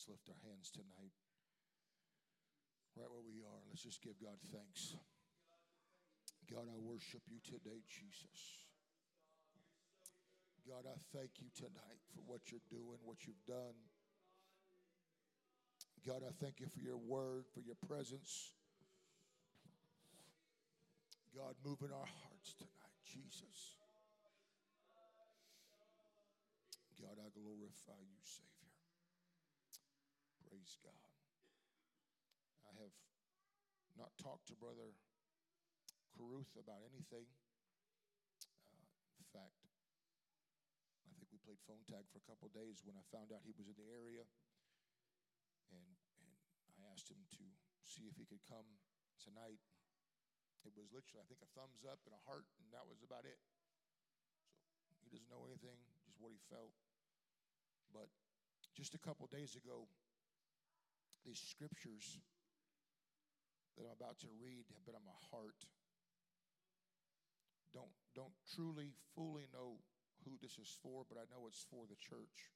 Let's lift our hands tonight. Right where we are, let's just give God thanks. God, I worship you today, Jesus. God, I thank you tonight for what you're doing, what you've done. God, I thank you for your word, for your presence. God, move in our hearts tonight, Jesus. God, I glorify you, Savior. Praise God. I have not talked to Brother Caruth about anything. In fact, I think we played phone tag for a couple of days when I found out he was in the area. And I asked him to see if he could come tonight. It was literally, I think, a thumbs up and a heart, and that was about it. So he doesn't know anything, just what he felt. But just a couple of days ago, these scriptures that I'm about to read have been on my heart. Don't truly, fully know who this is for, but I know it's for the church.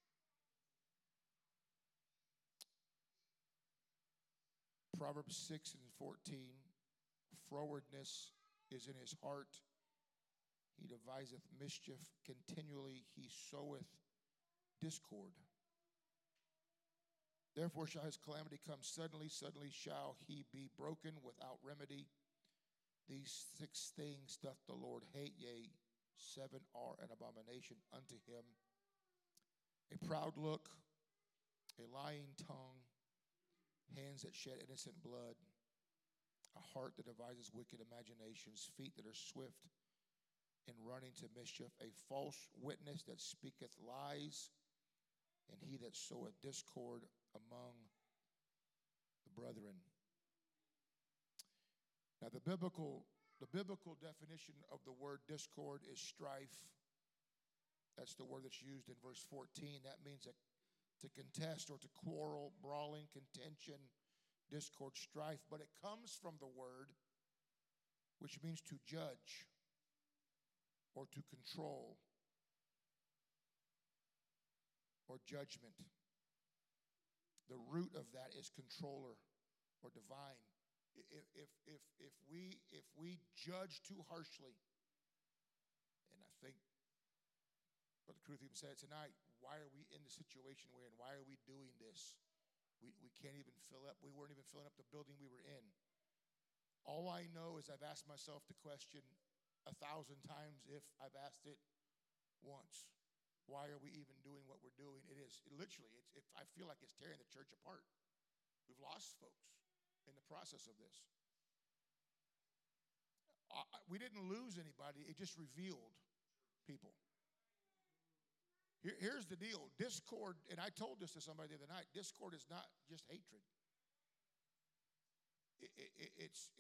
Proverbs 6:14, frowardness is in his heart. He deviseth mischief continually. He soweth discord. Therefore shall his calamity come suddenly. Suddenly shall he be broken without remedy. These 6 things doth the Lord hate, yea, 7 are an abomination unto him: a proud look, a lying tongue, hands that shed innocent blood, a heart that devises wicked imaginations, feet that are swift in running to mischief, a false witness that speaketh lies, and he that soweth discord among the brethren. Now, the biblical definition of the word discord is strife. That's the word that's used in verse 14. That means to contest or to quarrel, brawling, contention, discord, strife. But it comes from the word which means to judge or to control or judgment. The root of that is controller or divine. If we judge too harshly, and I think Brother Caruth even said it tonight, why are we in the situation we're in? Why are we doing this? We can't even fill up. We weren't even filling up the building we were in. All I know is I've asked myself the question 1,000 times if I've asked it once. Why are we even doing what we're doing? I feel like it's tearing the church apart. We've lost folks in the process of this. We didn't lose anybody. It just revealed people. Here's the deal. Discord, and I told this to somebody the other night, discord is not just hatred. It's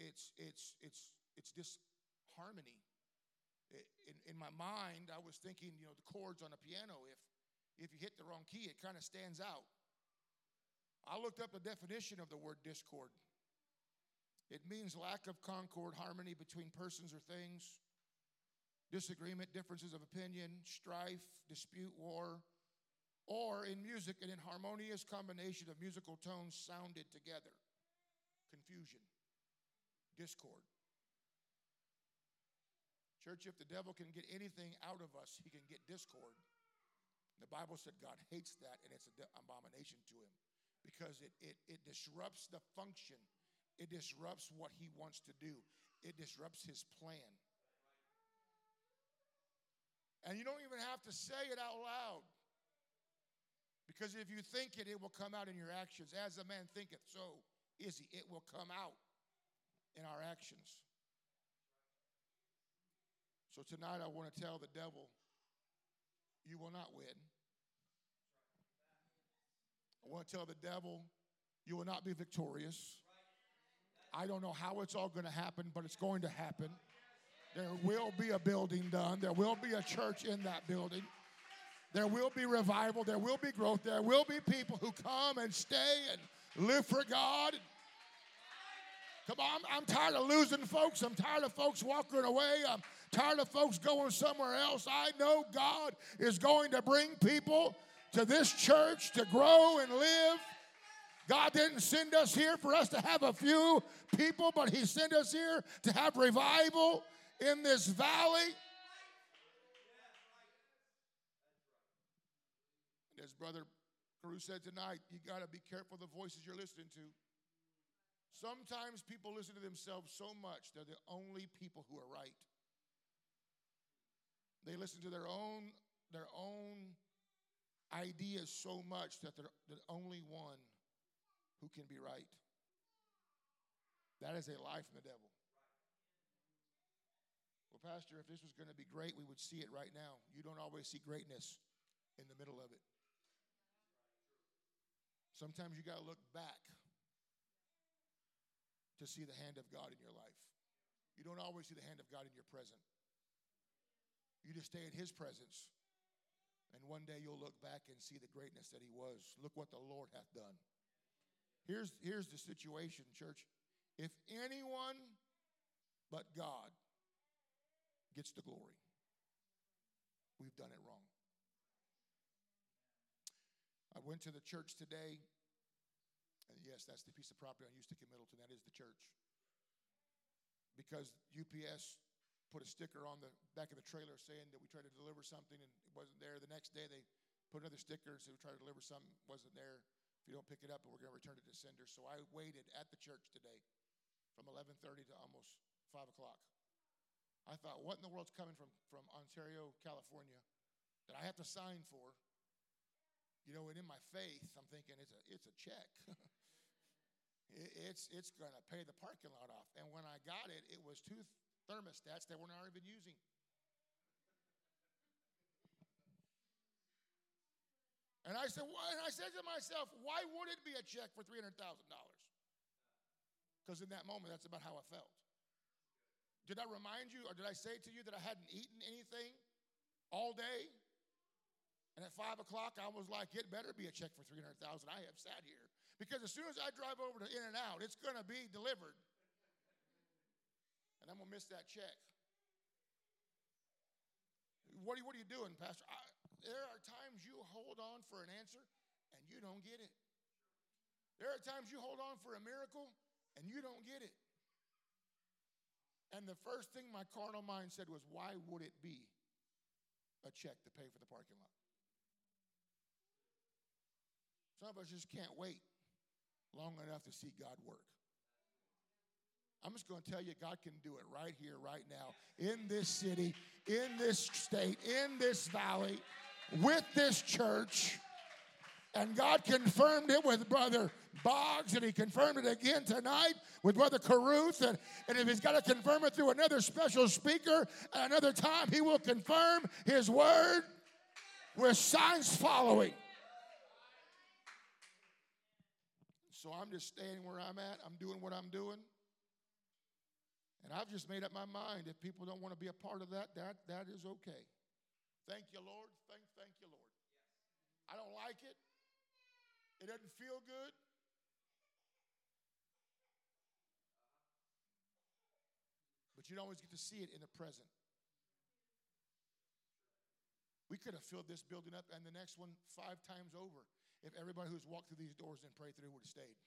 disharmony. In my mind, I was thinking, the chords on a piano, if you hit the wrong key, it kind of stands out. I looked up the definition of the word discord. It means lack of concord, harmony between persons or things, disagreement, differences of opinion, strife, dispute, war, or in music, an inharmonious combination of musical tones sounded together. Confusion, discord. Church, if the devil can get anything out of us, he can get discord. The Bible said God hates that, and it's an abomination to him because it disrupts the function. It disrupts what he wants to do. It disrupts his plan. And you don't even have to say it out loud. Because if you think it, it will come out in your actions. As a man thinketh, so is he. It will come out in our actions. So tonight I want to tell the devil, you will not win. I want to tell the devil, you will not be victorious. I don't know how it's all going to happen, but it's going to happen. There will be a building done. There will be a church in that building. There will be revival. There will be growth. There will be people who come and stay and live for God. Come on, I'm tired of losing folks. I'm tired of folks walking away. I'm tired of folks going somewhere else. I know God is going to bring people to this church to grow and live God didn't send us here for us to have a few people, but he sent us here to have revival in this valley. And as Brother Carew said tonight, you got to be careful of the voices you're listening to. Sometimes people listen to themselves so much they're the only people who are right. They listen to their own ideas so much that they're the only one who can be right. That is a lie from the devil. Well, Pastor, if this was going to be great, we would see it right now. You don't always see greatness in the middle of it. Sometimes you got to look back to see the hand of God in your life. You don't always see the hand of God in your present. You just stay in his presence, and one day you'll look back and see the greatness that he was. Look what the Lord hath done. Here's the situation, church. If anyone but God gets the glory, we've done it wrong. I went to the church today, and yes, that's the piece of property on Eustace in Middleton. That is the church. Because UPS put a sticker on the back of the trailer saying that we tried to deliver something and it wasn't there. The next day they put another sticker and said we tried to deliver something, wasn't there. If you don't pick it up, we're going to return it to sender. So I waited at the church today from 11:30 to almost 5 o'clock. I thought, what in the world's coming from Ontario, California that I have to sign for? You know, and in my faith, I'm thinking it's a check. It's going to pay the parking lot off. And when I got it, it was 2 thermostats that we're not even using. And I said to myself, why would it be a check for $300,000? Because in that moment, that's about how I felt. Did I remind you, or did I say to you that I hadn't eaten anything all day? And at 5 o'clock, I was like, it better be a check for $300,000. I have sat here. Because as soon as I drive over to In-N-Out, it's going to be delivered. And I'm going to miss that check. What are you doing, Pastor? There are times you hold on for an answer and you don't get it. There are times you hold on for a miracle and you don't get it. And the first thing my carnal mind said was, why would it be a check to pay for the parking lot? Some of us just can't wait long enough to see God work. I'm just going to tell you, God can do it right here, right now, in this city, in this state, in this valley, with this church. And God confirmed it with Brother Boggs, and he confirmed it again tonight with Brother Caruth. And if he's got to confirm it through another special speaker at another time, he will confirm his word with signs following. So I'm just staying where I'm at. I'm doing what I'm doing. And I've just made up my mind. If people don't want to be a part of that is okay. Thank you, Lord. Thank you, Lord. I don't like it. It doesn't feel good. But you don't always get to see it in the present. We could have filled this building up and the next one 5 times over if everybody who's walked through these doors and prayed through would have stayed.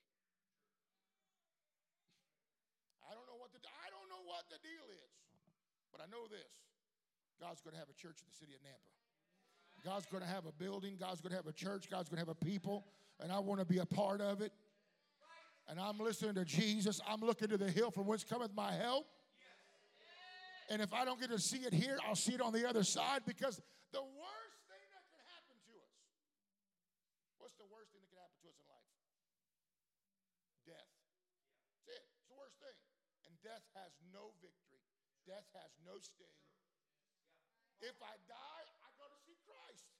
I don't know what the deal is, but I know this. God's going to have a church in the city of Nampa. God's going to have a building. God's going to have a church. God's going to have a people, and I want to be a part of it. And I'm listening to Jesus. I'm looking to the hill from whence cometh my help. And if I don't get to see it here, I'll see it on the other side, because the worst thing that can happen to us, what's the worst thing that can happen to us in life? Death. That's it. It's the worst thing. And death has no victory. Death has no sting. If I die, I go to see Christ.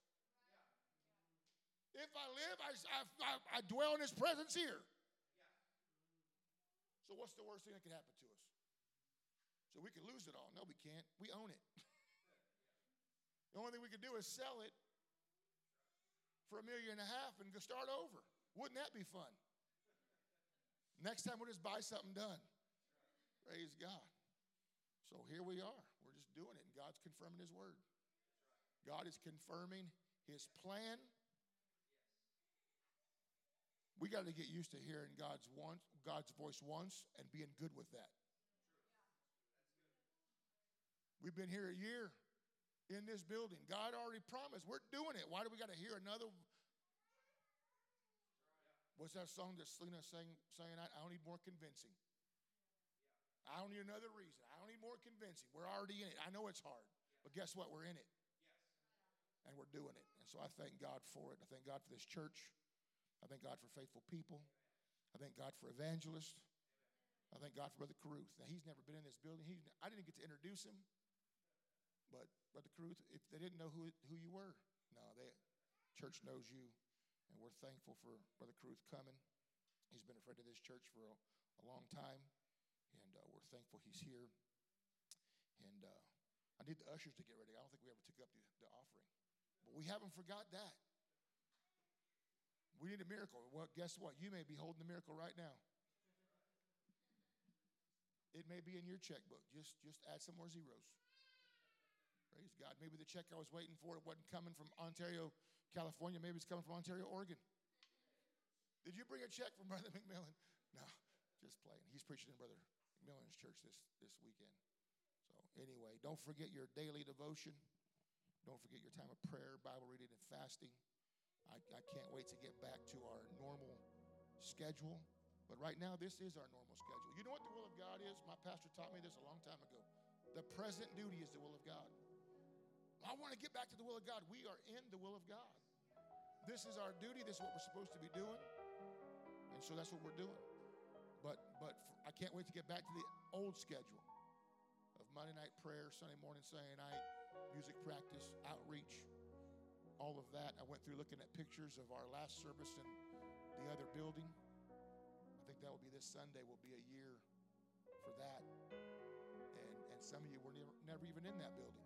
If I live, I dwell in his presence here. So what's the worst thing that can happen to us? So we could lose it all. No, we can't. We own it. The only thing we could do is sell it for $1.5 million and go start over. Wouldn't that be fun? Next time we'll just buy something done. Praise God. So here we are. We're just doing it, and God's confirming his word. God is confirming his plan. We got to get used to hearing God's voice once and being good with that. We've been here a year in this building. God already promised. We're doing it. Why do we got to hear another? What's that song that Selena sang? I don't need more convincing. I don't need another reason. I don't need more convincing. We're already in it. I know it's hard, but guess what? We're in it. And we're doing it. And so I thank God for it. I thank God for this church. I thank God for faithful people. I thank God for evangelists. I thank God for Brother Caruth. Now, he's never been in this building. I didn't get to introduce him. But Brother Caruth, if they didn't know who you were, no, church knows you. And we're thankful for Brother Caruth coming. He's been a friend of this church for a long time. And we're thankful he's here. And I need the ushers to get ready. I don't think we ever took up the offering. But we haven't forgot that. We need a miracle. Well, guess what? You may be holding the miracle right now. It may be in your checkbook. Just add some more zeros. Praise God. Maybe the check I was waiting for, it wasn't coming from Ontario, California. Maybe it's coming from Ontario, Oregon. Did you bring a check from Brother McMillan? No, just playing. He's preaching in Brother McMillan's church this weekend. So anyway, don't forget your daily devotion. Don't forget your time of prayer, Bible reading, and fasting. I can't wait to get back to our normal schedule. But right now, this is our normal schedule. You know what the will of God is? My pastor taught me this a long time ago. The present duty is the will of God. I want to get back to the will of God. We are in the will of God. This is our duty. This is what we're supposed to be doing. And so that's what we're doing. But I can't wait to get back to the old schedule of Monday night prayer, Sunday morning, Sunday night, music practice, outreach, all of that. I went through looking at pictures of our last service in the other building. I think that will be this Sunday, will be a year for that. And some of you were never even in that building.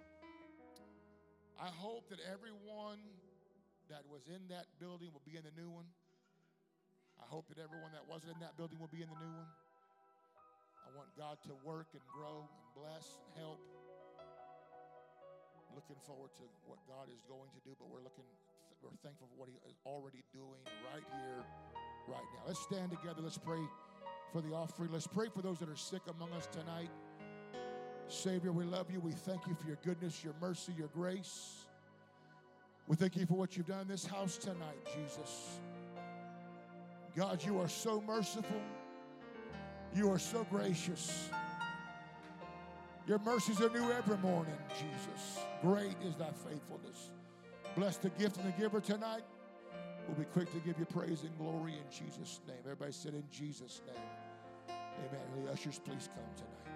I hope that everyone that was in that building will be in the new one. I hope that everyone that wasn't in that building will be in the new one. I want God to work and grow and bless and help. Looking forward to what God is going to do, but we're thankful for what He is already doing right here, right now. Let's stand together. Let's pray for the offering. Let's pray for those that are sick among us tonight. Savior, we love you. We thank you for your goodness, your mercy, your grace. We thank you for what you've done in this house tonight, Jesus. God, you are so merciful. You are so gracious. Your mercies are new every morning, Jesus. Great is thy faithfulness. Bless the gift and the giver tonight. We'll be quick to give you praise and glory in Jesus' name. Everybody said in Jesus' name. Amen. The ushers, please come tonight.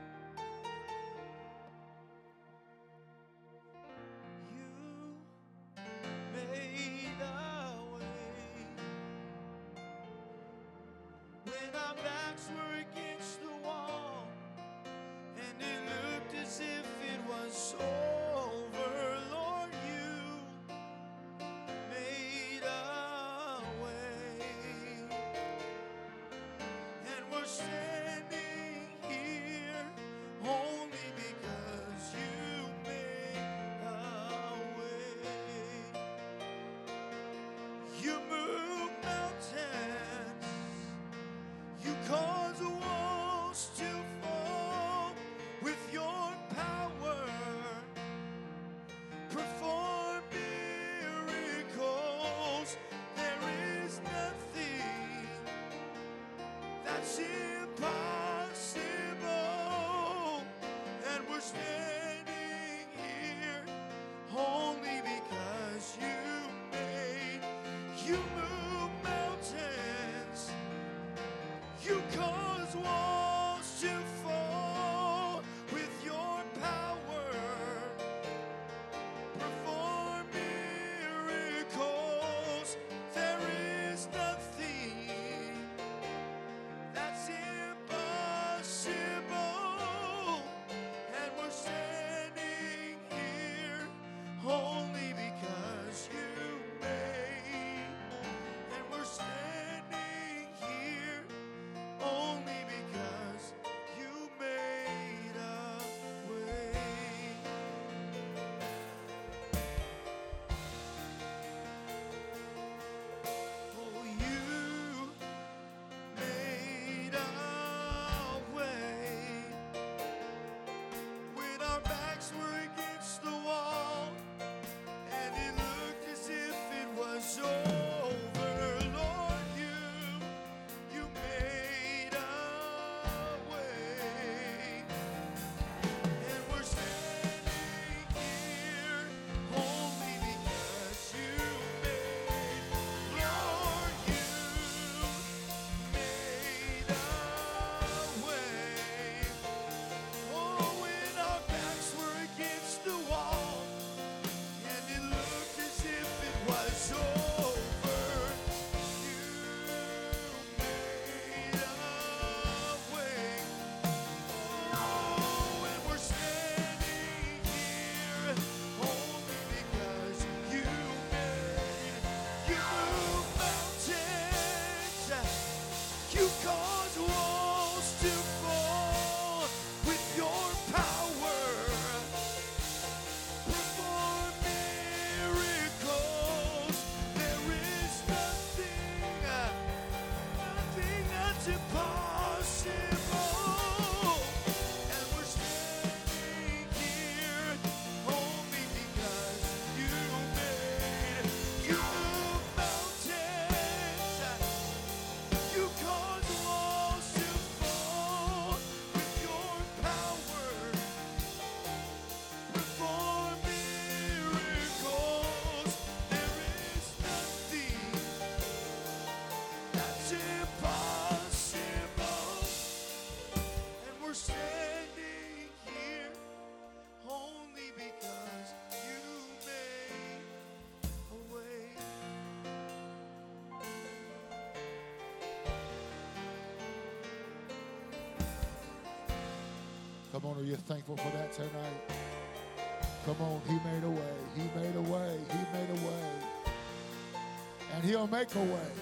Come on, are you thankful for that tonight? Come on, he made a way, he made a way, he made a way. And he'll make a way.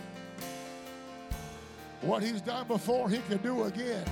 What he's done before, he can do again.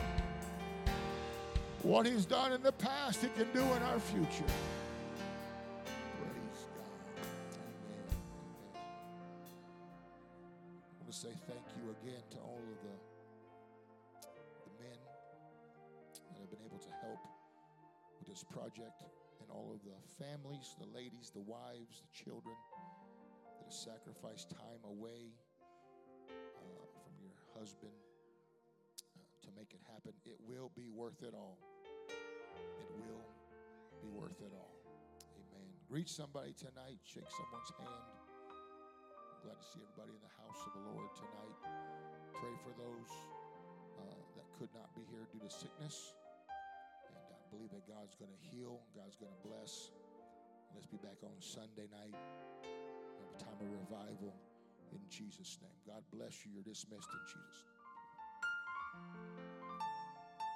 What he's done in the past, he can do in our future. Praise God. Amen. Amen. I want to say thank you again to all of the men that have been able to help with this project, and all of the families, the ladies, the wives, the children that have sacrificed time away from your husband to make it happen. It will be worth it all. It will be worth it all. Amen. Greet somebody tonight. Shake someone's hand. I'm glad to see everybody in the house of the Lord tonight. Pray for those that could not be here due to sickness. And I believe that God's going to heal. God's going to bless. Let's be back on Sunday night. Have a time of revival in Jesus' name. God bless you. You're dismissed in Jesus' name.